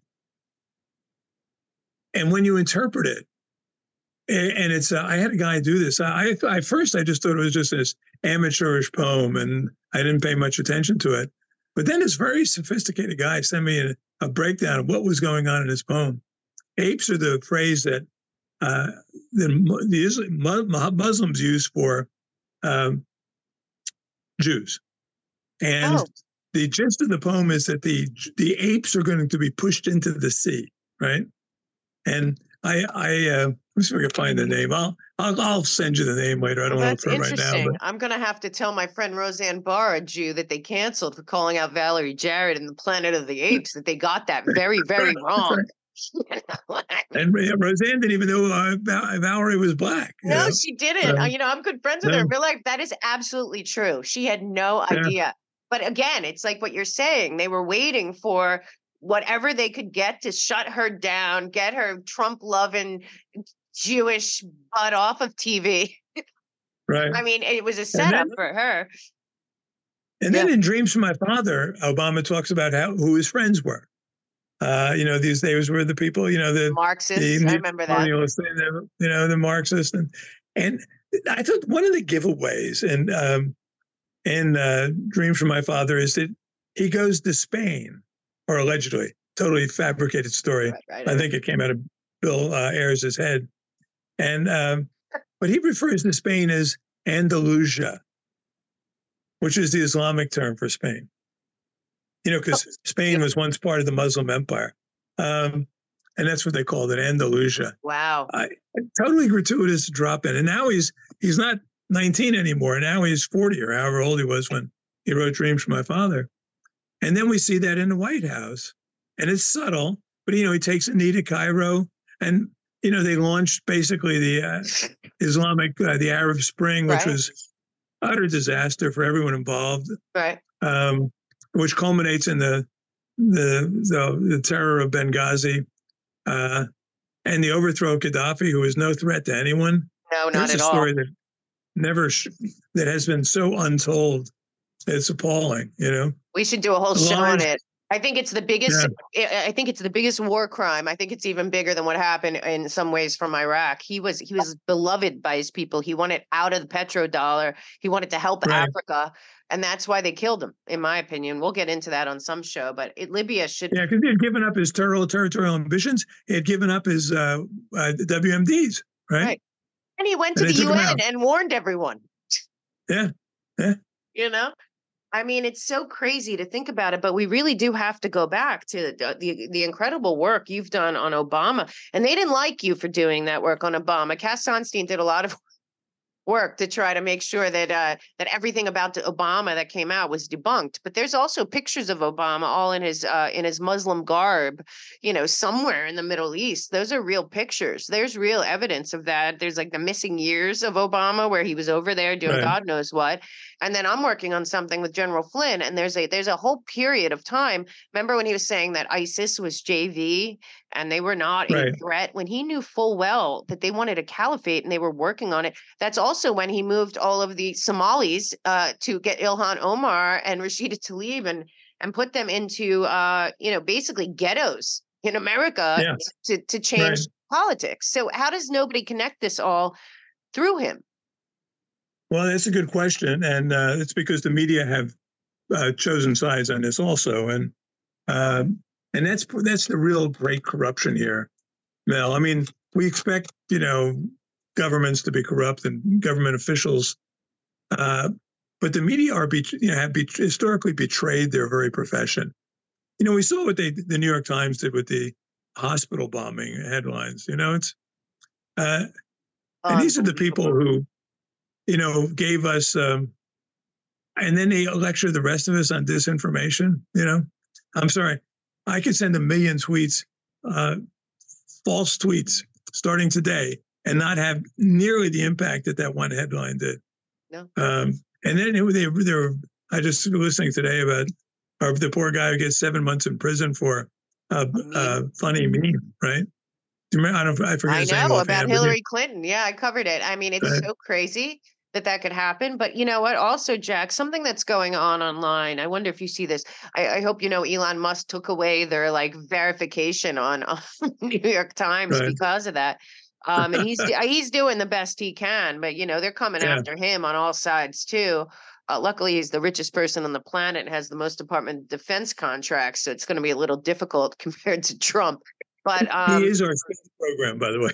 And when you interpret it, and it's uh, I had a guy do this. I, I first I just thought it was just this amateurish poem, and I didn't pay much attention to it. But then this very sophisticated guy sent me a, a breakdown of what was going on in his poem. Apes are the phrase that uh, the, the Muslims use for um, Jews, and Oh. the gist of the poem is that the the apes are going to be pushed into the sea, right? And I, I uh, let's see if I can find the name. I'll, I'll, I'll send you the name later. I don't Well, want that's to look for it right now. interesting. But I'm gonna have to tell my friend Roseanne Barr, a Jew, that they canceled for calling out Valerie Jarrett in the Planet of the Apes. That they got that very, very wrong. and Roseanne didn't even know uh, Valerie was black. You No, know? she didn't. Uh, Uh, you know, I'm good friends with her no, in real life. That is absolutely true. She had no yeah, idea. But again, it's like what you're saying. They were waiting for whatever they could get to shut her down, get her Trump loving Jewish butt off of T V. right. I mean, it was a And setup then, for her. and Yeah. then in Dreams from My Father, Obama talks about how who his friends were. Uh, you know, these days were the people, you know, the the Marxists, I remember that. neo-colonialists, you know, the Marxists, and and I thought one of the giveaways in um, in uh, Dreams from My Father is that he goes to Spain, or allegedly, totally fabricated story. Right, right, I right. think it came out of Bill uh, Ayers' head, and um, but he refers to Spain as Andalusia, which is the Islamic term for Spain. You know, Oh, because Spain yeah. was once part of the Muslim Empire, um, and that's what they called it, Andalusia. Wow. I, totally gratuitous drop in, and now he's he's not nineteen anymore. Now he's forty or however old he was when he wrote Dreams from My Father. And then we see that in the White House, and it's subtle, but you know, he takes Anita to Cairo, and you know, they launched basically the uh, Islamic, uh, the Arab Spring, which Right, was utter disaster for everyone involved, right. um, which culminates in the the the, the terror of Benghazi uh, and the overthrow of Gaddafi, who was no threat to anyone. No, not Here's a at all. story that never sh- that has been so untold. It's appalling, you know. We should do a whole The show on lies, it. I think it's the biggest yeah, I I think it's the biggest war crime. I think it's even bigger than what happened in some ways from Iraq. He was he was beloved by his people. He wanted out of the petrodollar. He wanted to help right. Africa, and that's why they killed him, in my opinion. We'll get into that on some show, but it, Libya should Yeah, because he had given up his territorial territorial ambitions. He had given up his uh, uh, W M Ds, right? right. And he went And to they the took him U N out. and warned everyone, Yeah, yeah, you know? I mean, it's so crazy to think about it, but we really do have to go back to the, the the incredible work you've done on Obama. And they didn't like you for doing that work on Obama. Cass Sunstein did a lot of work to try to make sure that uh, that everything about the Obama that came out was debunked. But there's also pictures of Obama all in his uh, in his Muslim garb, you know, somewhere in the Middle East. Those are real pictures. There's real evidence of that. There's like the missing years of Obama where he was over there doing right. God knows what. And then I'm working on something with General Flynn, and there's a there's a whole period of time. Remember when he was saying that ISIS was J V and they were not a Right. threat, when he knew full well that they wanted a caliphate and they were working on it. That's also when he moved all of the Somalis uh, to get Ilhan Omar and Rashida Tlaib and and put them into uh, you know, basically ghettos in America Yeah, to to right. change politics. So how does nobody connect this all through him? Well, that's a good question, and uh, it's because the media have uh, chosen sides on this also, and uh, and that's that's the real great corruption here, Mel. I mean, we expect you know governments to be corrupt and government officials, uh, but the media are be, you know, have be, historically betrayed their very profession. You know, we saw what they the New York Times did with the hospital bombing headlines. You know, it's uh, and these are the people Unbelievable. who you know gave us. Um, and then they lecture the rest of us on disinformation. You know, I'm sorry, I could send a million tweets, uh, false tweets, starting today, and not have nearly the impact that that one headline did. No. Um, and then it, they, they were. I just was listening today about uh, the poor guy who gets seven months in prison for a, I mean, a funny meme, right? Do you remember, I don't. I forget I his know name about offhand, but Hillary Clinton. Yeah, I covered it. I mean, it's uh, so crazy that that could happen. But you know what? Also, Jack, something that's going on online. I wonder if you see this. I, I hope you know Elon Musk took away their like verification on, on New York Times right, because of that. Um, and he's he's doing the best he can, but you know they're coming yeah, after him on all sides too. Uh, luckily, he's the richest person on the planet and has the most Department of Defense contracts, so it's going to be a little difficult compared to Trump. But he um, is our space program, by the way.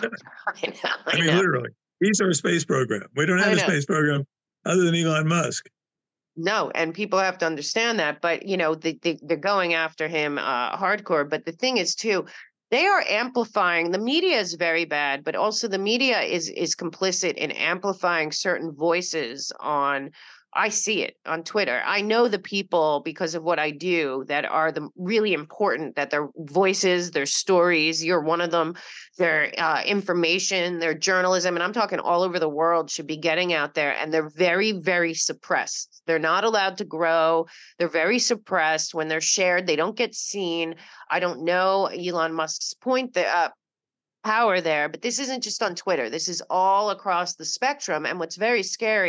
I know, I I mean, know. literally, he's our space program. We don't have I a know. space program other than Elon Musk. No, and people have to understand that. But you know, they, they they're going after him uh, hardcore. But the thing is, too, they are amplifying. The media is very bad, but also the media is is complicit in amplifying certain voices on. I see it on Twitter. I know the people because of what I do that are the really important. That their voices, their stories. You're one of them. Their uh, information, their journalism, and I'm talking all over the world should be getting out there. And they're very, very suppressed. They're not allowed to grow. They're very suppressed. When they're shared, they don't get seen. I don't know Elon Musk's point, the uh, power there, but this isn't just on Twitter. This is all across the spectrum. And what's very scary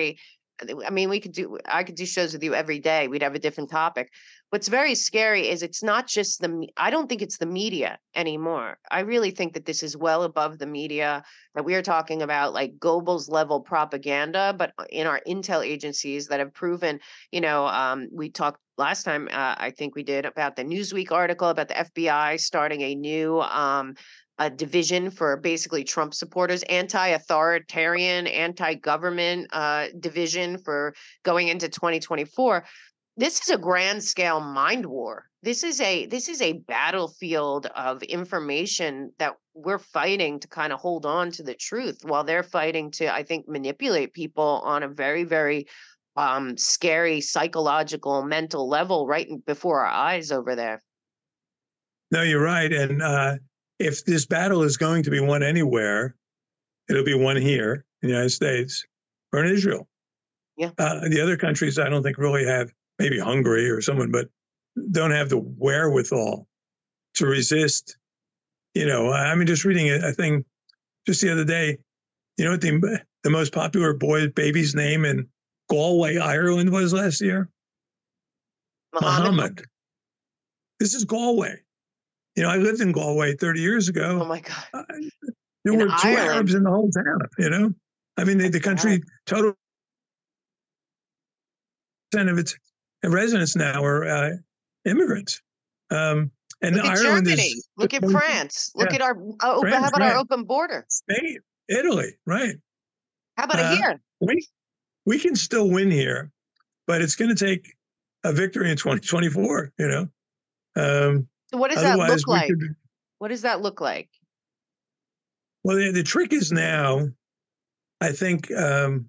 I mean, we could do, I could do shows with you every day. We'd have a different topic. What's very scary is it's not just the, me- I don't think it's the media anymore. I really think that this is well above the media, that we are talking about like Goebbels level propaganda, but uh, in our intel agencies that have proven, you know, um, we talked last time, uh, I think we did, about the Newsweek article about the F B I starting a new, um, a division for basically Trump supporters, anti-authoritarian, anti-government uh, division for going into twenty twenty-four. This is a grand scale mind war. This is a this is a battlefield of information that we're fighting to kind of hold on to the truth, while they're fighting to, I think, manipulate people on a very, very um scary psychological mental level right in- before our eyes over there. No, you're right. And uh, if this battle is going to be won anywhere, it'll be won here in the United States or in Israel. Yeah. Uh, the other countries, I don't think really have, maybe Hungary or someone, but don't have the wherewithal to resist. You know, I mean, just reading a, a thing just the other day. You know what the the most popular boy baby's name in Galway, Ireland was last year? Muhammad. Muhammad. This is Galway. You know, I lived in Galway thirty years Oh ago. my God. Uh, there In were two Ireland. Arabs in the whole town. You know, I mean, the, What the the heck? country total percent of its residents now are uh, immigrants. Um, and Look at Ireland is, Germany. Look at France. yeah, Look at our uh, open. How France, about our right? open border? Spain, Italy, right? How about it Uh, here? we we can still win here, but it's going to take a victory in twenty twenty-four. You know, um, So what does that otherwise look we like? could. What does that look like? Well, the, the trick is now, I think, um,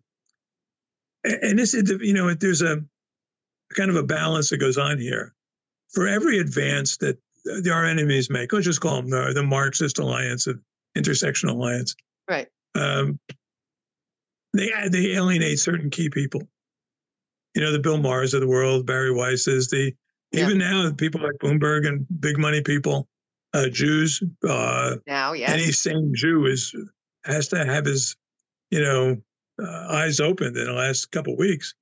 and this is, you know, there's a kind of a balance that goes on here. For every advance that our enemies make, let's just call them the, the Marxist alliance, the intersection alliance, Right. um, they they alienate certain key people. You know, the Bill Maher's of the world, Barry Weiss's, the Yeah. even now people like Bloomberg and big money people, uh, Jews. Uh, Now, any yes. sane Jew is has to have his, you know, uh, eyes opened in the last couple of weeks.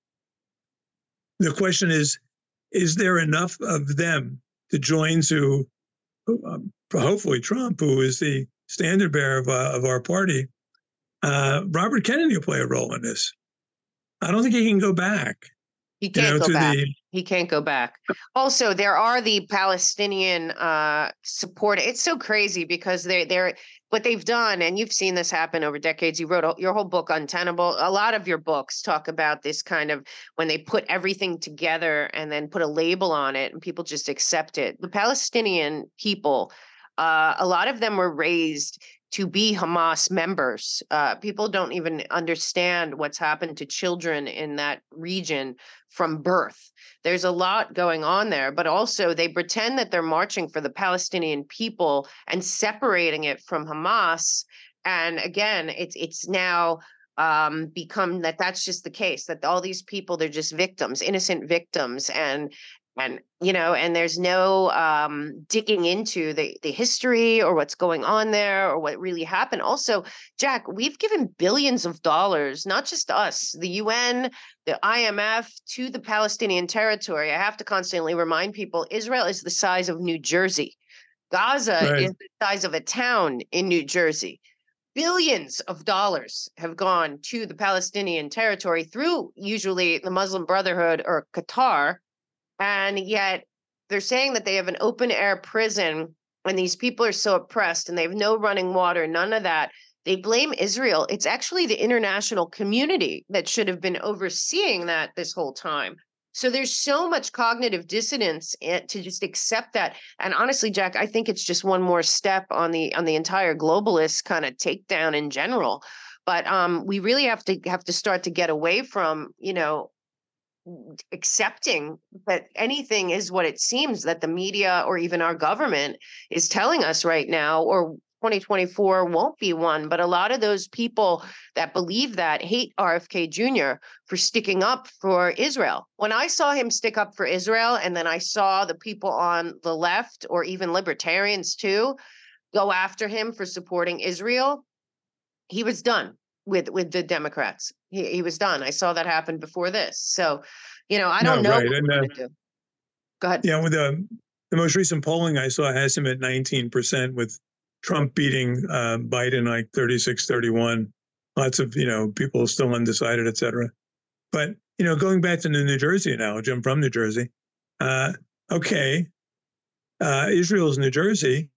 The question is, is there enough of them to join to, um, hopefully Trump, who is the standard bearer of, uh, of our party, uh, Robert Kennedy will play a role in this. I don't think he can go back, He you can't know, go to back. the He can't go back. Also, there are the Palestinian uh support. It's so crazy because they they're what they've done, and you've seen this happen over decades. You wrote a, your whole book, Untenable. A lot of your books talk about this kind of when they put everything together and then put a label on it and people just accept it. The Palestinian people, uh, a lot of them were raised to be Hamas members. Uh, people don't even understand what's happened to children in that region from birth. There's a lot going on there, but also they pretend that they're marching for the Palestinian people and separating it from Hamas. And again, it's it's now um, become that that's just the case, that all these people, they're just victims, innocent victims, and and you know, and there's no um, digging into the the history or what's going on there or what really happened. Also, Jack, we've given billions of dollars, not just us, the U N, the I M F, to the Palestinian territory. I have to constantly remind people Israel is the size of New Jersey. Gaza right. is the size of a town in New Jersey. Billions of dollars have gone to the Palestinian territory through usually the Muslim Brotherhood or Qatar. And yet they're saying that they have an open air prison and these people are so oppressed and they have no running water, none of that. They blame Israel. It's actually the international community that should have been overseeing that this whole time. So there's so much cognitive dissonance in- to just accept that. And honestly, Jack, I think it's just one more step on the on the entire globalist kind of takedown in general. But um, we really have to have to start to get away from, you know, accepting that anything is what it seems that the media or even our government is telling us right now, or twenty twenty-four won't be one. But a lot of those people that believe that hate R F K Junior for sticking up for Israel. When I saw him stick up for Israel, and then I saw the people on the left or even libertarians too go after him for supporting Israel, he was done. with with the Democrats. He he was done. I saw that happen before this. So, you know, I don't No, know right. what And we're uh, going to do. Go ahead. yeah, with the the most recent polling I saw has him at nineteen percent, with Trump beating uh, Biden like thirty-six, thirty-one. Lots of, you know, people still undecided, et cetera. But, you know, going back to the New Jersey analogy, I'm from New Jersey. Uh, okay, uh, Israel's New Jersey.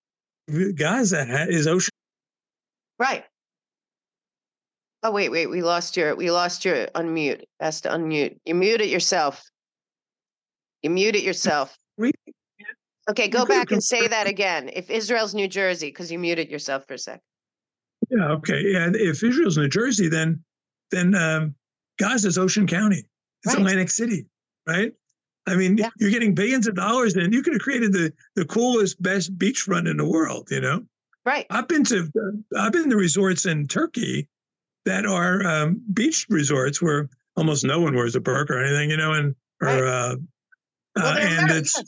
Gaza ha- is ocean. Right. Oh, wait, wait. We lost your we lost your unmute. That's to unmute. You mute it yourself. You mute it yourself. We, Okay, we go could have back and say compared. that again. If Israel's New Jersey, because you muted yourself for a sec. Yeah, okay. And if Israel's New Jersey, then then um, Gaza's Ocean County. It's Right. Atlantic City, right? I mean, Yeah. you're getting billions of dollars, and you could have created the the coolest, best beachfront in the world. You know, Right. I've been to I've been to resorts in Turkey that are um, beach resorts where almost no one wears a perk or anything, you know, and Right. or uh, Well, uh, they're and very, it's yes.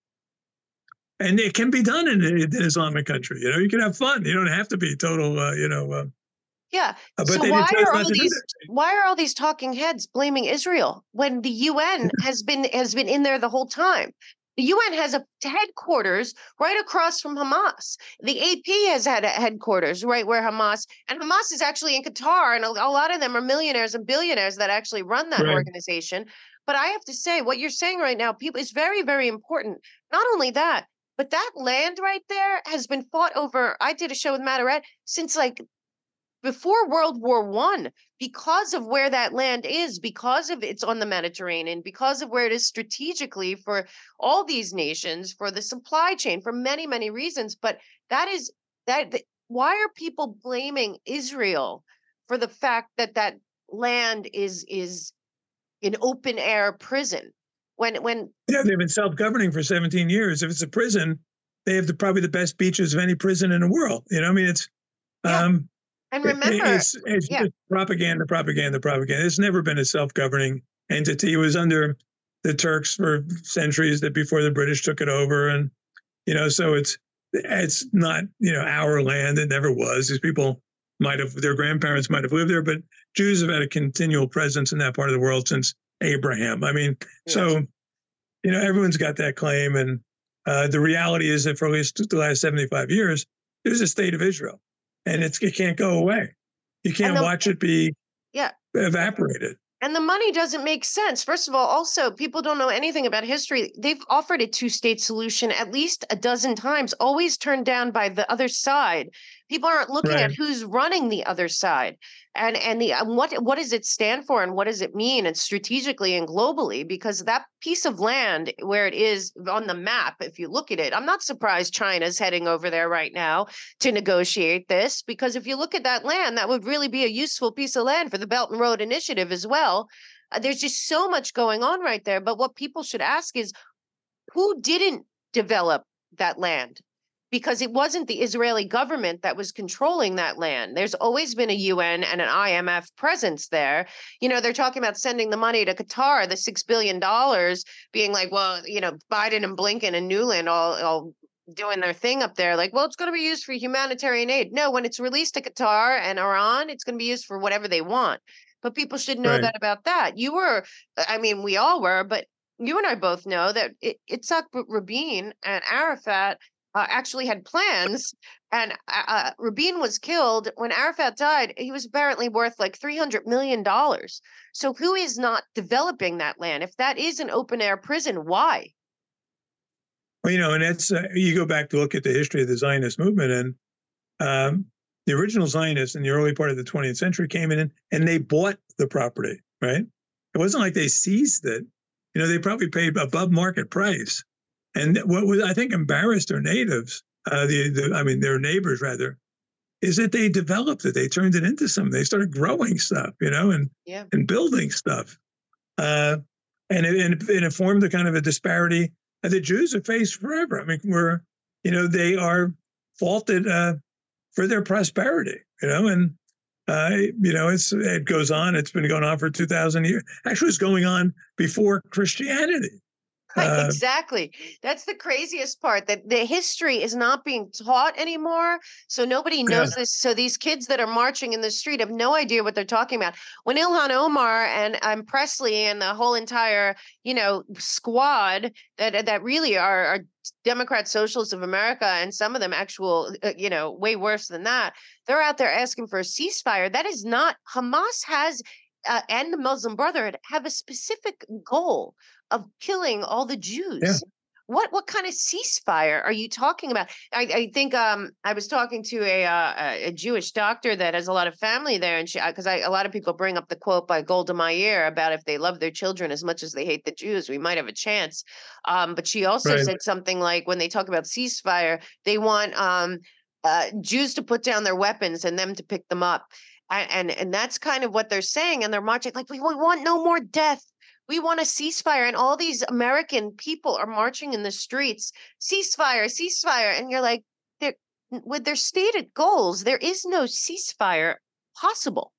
and it can be done in an Islamic country. You know, you can have fun. You don't have to be total, uh, you know. Uh, Yeah. but So they why chose are not all to do these that. why are all these talking heads blaming Israel when the U N has been has been in there the whole time? The U N has a headquarters right across from Hamas. The A P has had a headquarters right where Hamas, and Hamas is actually in Qatar, and a, a lot of them are millionaires and billionaires that actually run that Right. organization. But I have to say, what you're saying right now, people, is very, very important. Not only that, but that land right there has been fought over. I did a show with Matt Arette since like before World War One, because of where that land is, because of it's on the Mediterranean, because of where it is strategically for all these nations, for the supply chain, for many, many reasons. But that is that. th- Why are people blaming Israel for the fact that that land is is an open air prison? When when Yeah, they've been self-governing for seventeen years. If it's a prison, they have the, probably the best beaches of any prison in the world. You know, I mean, it's yeah, um, and it, remember, it's it's yeah, just propaganda, propaganda, propaganda. It's never been a self-governing entity. It was under the Turks for centuries, that before the British took it over, and you know, so it's it's not, you know, our land. It never was. These people might have, their grandparents might have lived there, but Jews have had a continual presence in that part of the world since Abraham. I mean, yes. so you know, everyone's got that claim, and uh, the reality is that for at least the last seventy-five years, there's a state of Israel, and it's it can't go away. You And can't the watch it be yeah, evaporated. and the money doesn't make sense. First of all, also, people don't know anything about history. They've offered a two state solution at least a dozen times, always turned down by the other side. People aren't looking Right. at who's running the other side, and and the um, what what does it stand for, and what does it mean, and strategically and globally, because that piece of land where it is on the map, if you look at it, I'm not surprised China's heading over there right now to negotiate this, because if you look at that land, that would really be a useful piece of land for the Belt and Road Initiative as well. Uh, there's just so much going on right there. But what people should ask is, who didn't develop that land? Because it wasn't the Israeli government that was controlling that land. There's always been a U N and an I M F presence there. You know, they're talking about sending the money to Qatar, the six billion dollars, being like, well, you know, Biden and Blinken and Newland all, all doing their thing up there. Like, well, it's going to be used for humanitarian aid. No, when it's released to Qatar and Iran, it's going to be used for whatever they want. But people should know Right. that about that. You were, I mean, we all were, but you and I both know that it, Itzhak Rabin and Arafat uh, actually had plans, and uh, uh, Rabin was killed. When Arafat died, he was apparently worth like three hundred million dollars. So who is not developing that land? If that is an open air prison, why? Well, you know, and that's uh, you go back to look at the history of the Zionist movement, and um, the original Zionists in the early part of the twentieth century came in and they bought the property, right? It wasn't like they seized it. You know, they probably paid above market price. And what was, I think, embarrassed their natives, uh, the, the, I mean, their neighbors rather, is that they developed it. They turned it into something. They started growing stuff, you know, and Yeah. and building stuff. Uh, and, it, and it formed a kind of a disparity that the Jews have faced forever. I mean, we're, you know, they are faulted uh, for their prosperity, you know, and uh, you know, it's it goes on. It's been going on for two thousand years. Actually, it's going on before Christianity. Right, Uh, exactly. That's the craziest part, that the history is not being taught anymore. So nobody yeah, knows this. So these kids that are marching in the street have no idea what they're talking about. When Ilhan Omar and um, Presley and the whole entire, you know, squad that that really are, are Democrat Socialists of America, and some of them actual, uh, you know, way worse than that. They're out there asking for a ceasefire. That is not Hamas has. Uh, and the Muslim Brotherhood have a specific goal of killing all the yeah, Jews. What what kind of ceasefire are you talking about? I, I think um, I was talking to a uh, a a Jewish doctor that has a lot of family there, and she because I a lot of people bring up the quote by Golda Meir about if they love their children as much as they hate the Jews, we might have a chance. Um, but she also right. said something like when they talk about ceasefire, they want um, uh, Jews to put down their weapons and them to pick them up. And, and and that's kind of what they're saying, and they're marching like we, we want no more death. We want a ceasefire, and all these American people are marching in the streets. Ceasefire, ceasefire, and you're like, they're, with their stated goals, there is no ceasefire possible.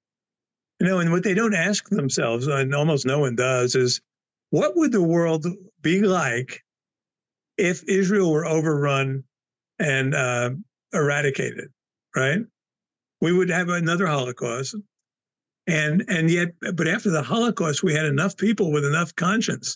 You know, and what they don't ask themselves, and almost no one does, is what would the world be like if Israel were overrun and uh, eradicated, right? We would have another Holocaust. And and yet, but after the Holocaust, we had enough people with enough conscience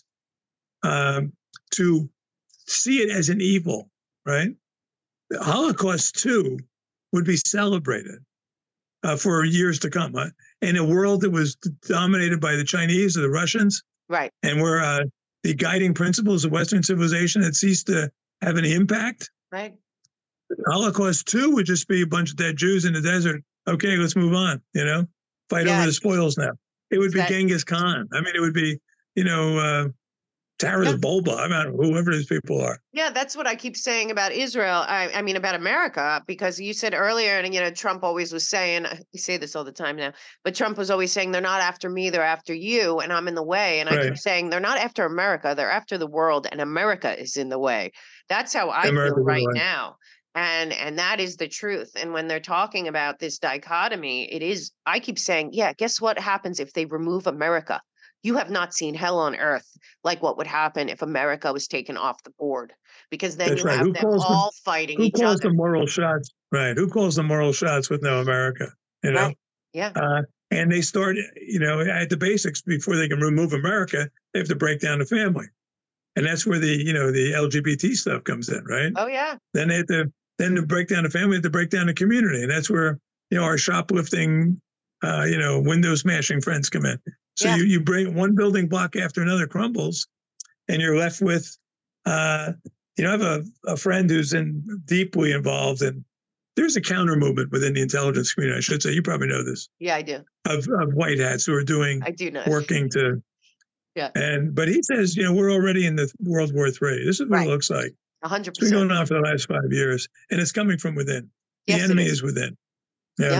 um, to see it as an evil, right? The Holocaust too would be celebrated uh, for years to come. Huh? In a world that was dominated by the Chinese or the Russians, Right, and where uh, the guiding principles of Western civilization had ceased to have any impact, right. Holocaust two would just be a bunch of dead Jews in the desert. Okay, let's move on. You know, fight over Yeah, the spoils now. It would be exactly. Genghis Khan. I mean, it would be you know uh, Taras Yeah. Bulba. I mean, whoever these people are. Yeah, that's what I keep saying about Israel. I, I mean, about America, because you said earlier, and you know, Trump always was saying, we say this all the time now, but Trump was always saying, they're not after me, they're after you, and I'm in the way. And I Right, keep saying, they're not after America, they're after the world, and America is in the way. That's how I feel America's in the right way. now. And and that is the truth. And when they're talking about this dichotomy, it is, I keep saying, yeah, guess what happens if they remove America? You have not seen hell on earth like what would happen if America was taken off the board, because then That's you right. have Who them calls the all fighting who each calls the other. moral shots? Right. Who calls the moral shots with no America? You know. Right. Yeah. Uh, and they start, you know, at the basics before they can remove America. They have to break down the family, and that's where the you know the L G B T stuff comes in, right? Oh yeah. Then they have to then to break down the family, they have to break down the community, and that's where you know our shoplifting, uh, you know, window smashing friends come in. So Yeah. you you bring one building block after another crumbles, and you're left with, uh, you know, I have a, a friend who's in deeply involved, and there's a counter movement within the intelligence community. I should say, you probably know this, Yeah, I do. of, of white hats who are doing I do know. working to Yeah. and but he says, you know, we're already in the World War Three. This is what it Right. looks like. A hundred It's been percent. going on for the last five years, and it's coming from within. The Yes, it enemy is. is within. Yeah, Yeah.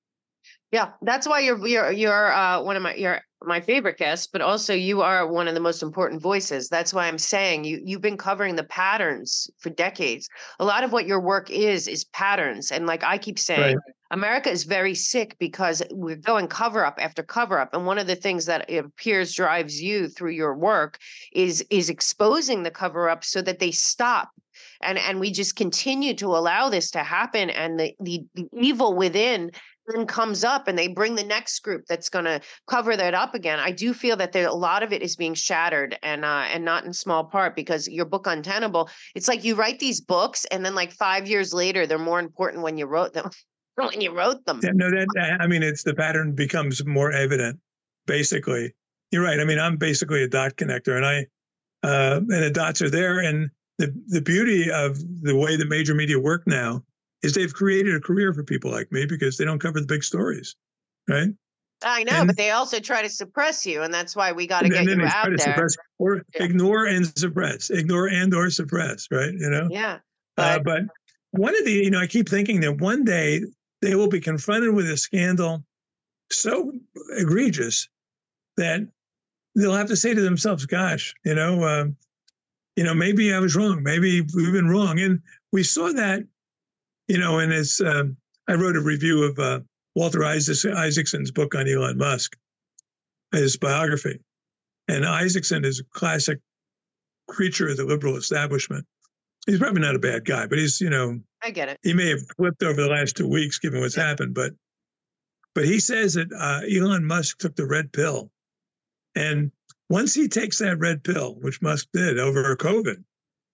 Yeah. That's why you're you're you're uh one of my you're my favorite guests, but also you are one of the most important voices. That's why I'm saying you you've been covering the patterns for decades. A lot of what your work is is patterns. And like I keep right. saying, America is very sick because we're going cover up after cover up. And one of the things that it appears drives you through your work is is exposing the cover up so that they stop. And and we just continue to allow this to happen. And the the, the evil within then comes up, and they bring the next group that's going to cover that up again. I do feel that there a lot of it is being shattered, and uh, and not in small part because your book Untenable, it's like you write these books and then like five years later they're more important when you wrote them when you wrote them. Yeah, no, that I mean, it's the pattern becomes more evident. Basically, you're right. I mean, I'm basically a dot connector, and I uh, and the dots are there. And the the beauty of the way the major media work now is they've created a career for people like me because they don't cover the big stories, right? I know, but And they also try to suppress you, and that's why we got to and get then you they out try to there. suppress or Yeah. ignore and suppress, ignore and or suppress, right? You know, Yeah. uh, But but one of the, you know, I keep thinking that one day they will be confronted with a scandal so egregious that they'll have to say to themselves, "Gosh, you know, uh, you know, maybe I was wrong. Maybe we've been wrong." And we saw that, you know, in his. Um, I wrote a review of uh, Walter Isaacson's book on Elon Musk, his biography, and Isaacson is a classic creature of the liberal establishment. He's probably not a bad guy, but he's, you know, I get it. he may have flipped over the last two weeks given what's yeah. happened. But but he says that uh, Elon Musk took the red pill. And once he takes that red pill, which Musk did over COVID,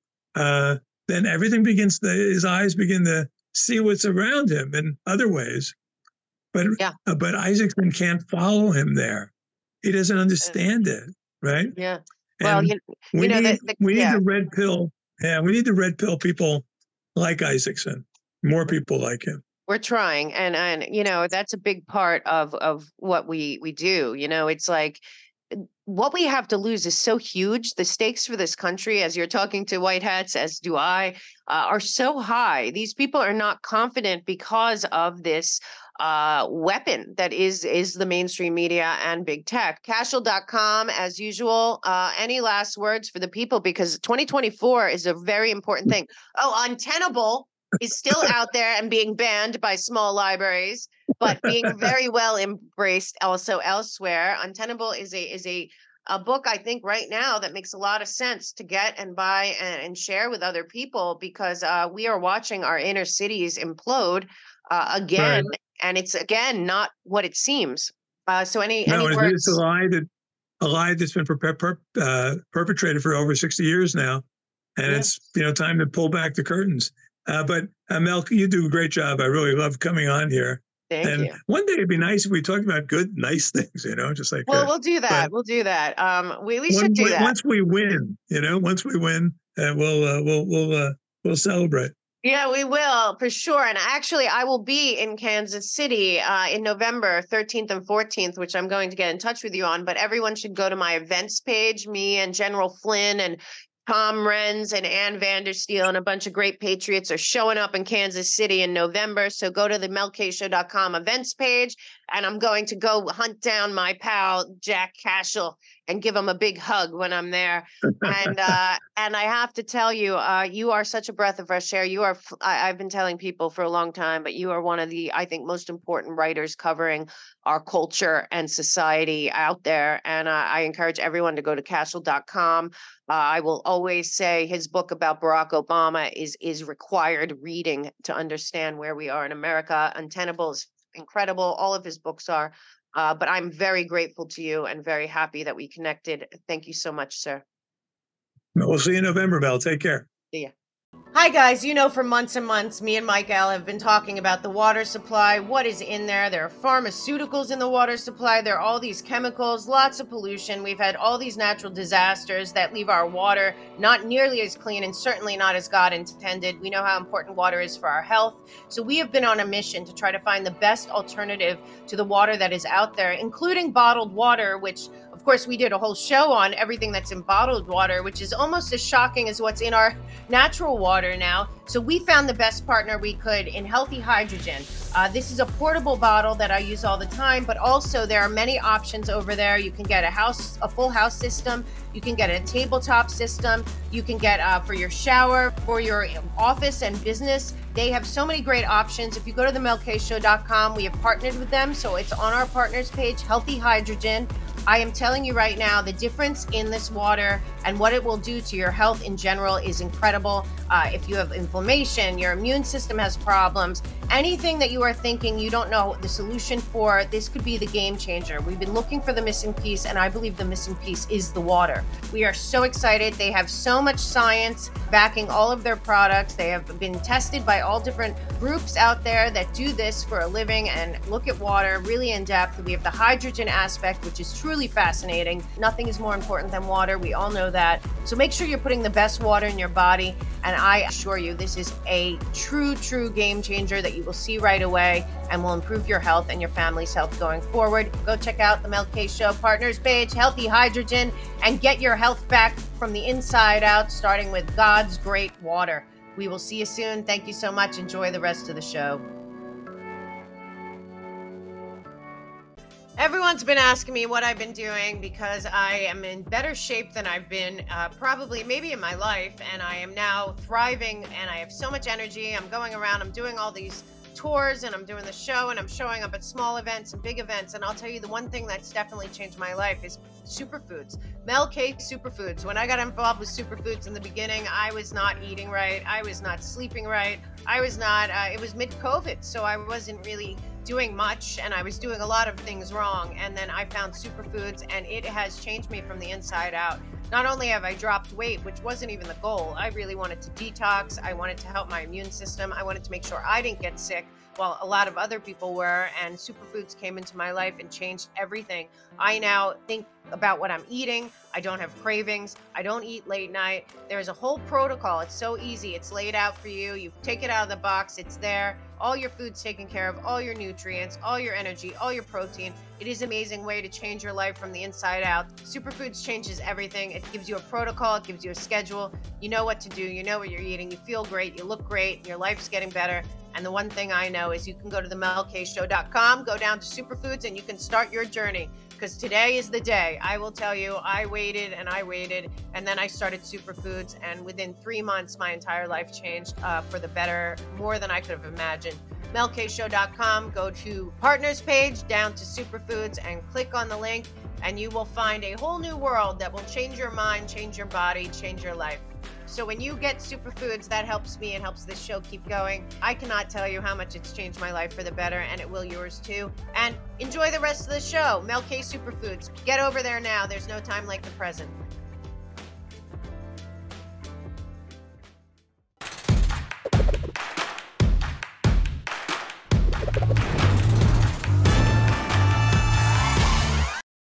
uh, then everything begins to, his eyes begin to see what's around him in other ways. But yeah. uh, but Isaacson can't follow him there. He doesn't understand it, right? Yeah. Well, you, we you know, need, the, the, we need yeah. the red pill. Yeah, we need the red pill people like Isaacson, more people like him. We're trying. And, and you know, that's a big part of, of what we, we do. You know, it's like what we have to lose is so huge. The stakes for this country, as you're talking to white hats, as do I, uh, are so high. These people are not confident because of this uh, weapon that is is the mainstream media and big tech. Cashel dot com, as usual. Uh, any last words for the people? Because twenty twenty-four is a very important thing. Oh, Untenable is still out there and being banned by small libraries, but being very well embraced also elsewhere. Untenable is a is a a book, I think, right now that makes a lot of sense to get and buy and, and share with other people, because uh, we are watching our inner cities implode uh, again, right. And it's again not what it seems. Uh, so any no, any it's, words? It's a lie that a lie that's been per, per, uh, perpetrated for over sixty years now, and yeah. It's you know time to pull back the curtains. Uh, but uh, Mel, you do a great job. I really love coming on here. Thank and you. One day it'd be nice if we talked about good, nice things, you know, just like. Well, uh, we'll do that. We'll do that. Um, we we when, should do when, that once we win. You know, once we win, uh, we'll uh, we'll we'll uh, we'll celebrate. Yeah, we will for sure. And actually, I will be in Kansas City uh, in November thirteenth and fourteenth, which I'm going to get in touch with you on. But everyone should go to my events page. Me and General Flynn and Tom Renz and Ann Vandersteel and a bunch of great patriots are showing up in Kansas City in November. So go to the Mel K Show dot com events page, and I'm going to go hunt down my pal, Jack Cashel, and give him a big hug when I'm there. And uh, and I have to tell you, uh, you are such a breath of fresh air. You are, I, I've been telling people for a long time, but you are one of the, I think, most important writers covering our culture and society out there. And uh, I encourage everyone to go to Cashel dot com. Uh, I will always say his book about Barack Obama is is required reading to understand where we are in America. Untenable is incredible. All of his books are. Uh, but I'm very grateful to you and very happy that we connected. Thank you so much, sir. We'll see you in November, Mel. Take care. See ya. Hi, guys. You know, for months and months, me and Michael have been talking about the water supply, what is in there. There are pharmaceuticals in the water supply. There are all these chemicals, lots of pollution. We've had all these natural disasters that leave our water not nearly as clean and certainly not as God intended. We know how important water is for our health. So we have been on a mission to try to find the best alternative to the water that is out there, including bottled water, which of course, we did a whole show on everything that's in bottled water, which is almost as shocking as what's in our natural water now. So we found the best partner we could in Healthy Hydrogen. Uh, this is a portable bottle that I use all the time, but also there are many options over there. You can get a house, a full house system. You can get a tabletop system. You can get uh, for your shower, for your office and business. They have so many great options. If you go to the Mel K Show dot com, we have partnered with them. So it's on our partners page, Healthy Hydrogen. I am telling you right now, the difference in this water and what it will do to your health in general is incredible. Uh, if you have inflammation, your immune system has problems, anything that you are thinking you don't know the solution for, this could be the game changer. We've been looking for the missing piece, and I believe the missing piece is the water. We are so excited. They have so much science backing all of their products. They have been tested by all different groups out there that do this for a living and look at water really in depth. We have the hydrogen aspect, which is truly fascinating. Nothing is more important than water. We all know that. So make sure you're putting the best water in your body. And I assure you, this is a true, true game changer that you will see right away and will improve your health and your family's health going forward. Go check out the Mel K Show partners page, Healthy Hydrogen, and get your health back from the inside out, starting with God's great water. We will see you soon. Thank you so much. Enjoy the rest of the show. Everyone's been asking me what I've been doing because I am in better shape than I've been uh, probably maybe in my life, and I am now thriving and I have so much energy. I'm going around, I'm doing all these tours and I'm doing the show and I'm showing up at small events and big events. And I'll tell you, the one thing that's definitely changed my life is superfoods. Mel K Superfoods. When I got involved with superfoods in the beginning, I was not eating right. I was not sleeping right. I was not, uh, it was mid COVID. So I wasn't really doing much and I was doing a lot of things wrong. And then I found superfoods and it has changed me from the inside out. Not only have I dropped weight, which wasn't even the goal, I really wanted to detox. I wanted to help my immune system. I wanted to make sure I didn't get sick while a lot of other people were. And superfoods came into my life and changed everything. I now think about what I'm eating. I don't have cravings. I don't eat late night. There's a whole protocol. It's so easy. It's laid out for you. You take it out of the box. It's there. All your food's taken care of, all your nutrients, all your energy, all your protein. It is an amazing way to change your life from the inside out. Superfoods changes everything. It gives you a protocol. It gives you a schedule. You know what to do. You know what you're eating. You feel great. You look great. Your life's getting better. And the one thing I know is you can go to the mel k show dot com, go down to superfoods, and you can start your journey. Because today is the day. I will tell you, I waited and I waited, and then I started superfoods, and within three months, my entire life changed uh, for the better, more than I could have imagined. mel k show dot com, go to partners page, down to superfoods, and click on the link, and you will find a whole new world that will change your mind, change your body, change your life. So when you get superfoods, that helps me and helps this show keep going. I cannot tell you how much it's changed my life for the better, and it will yours too. And enjoy the rest of the show. Mel K Superfoods. Get over there now. There's no time like the present.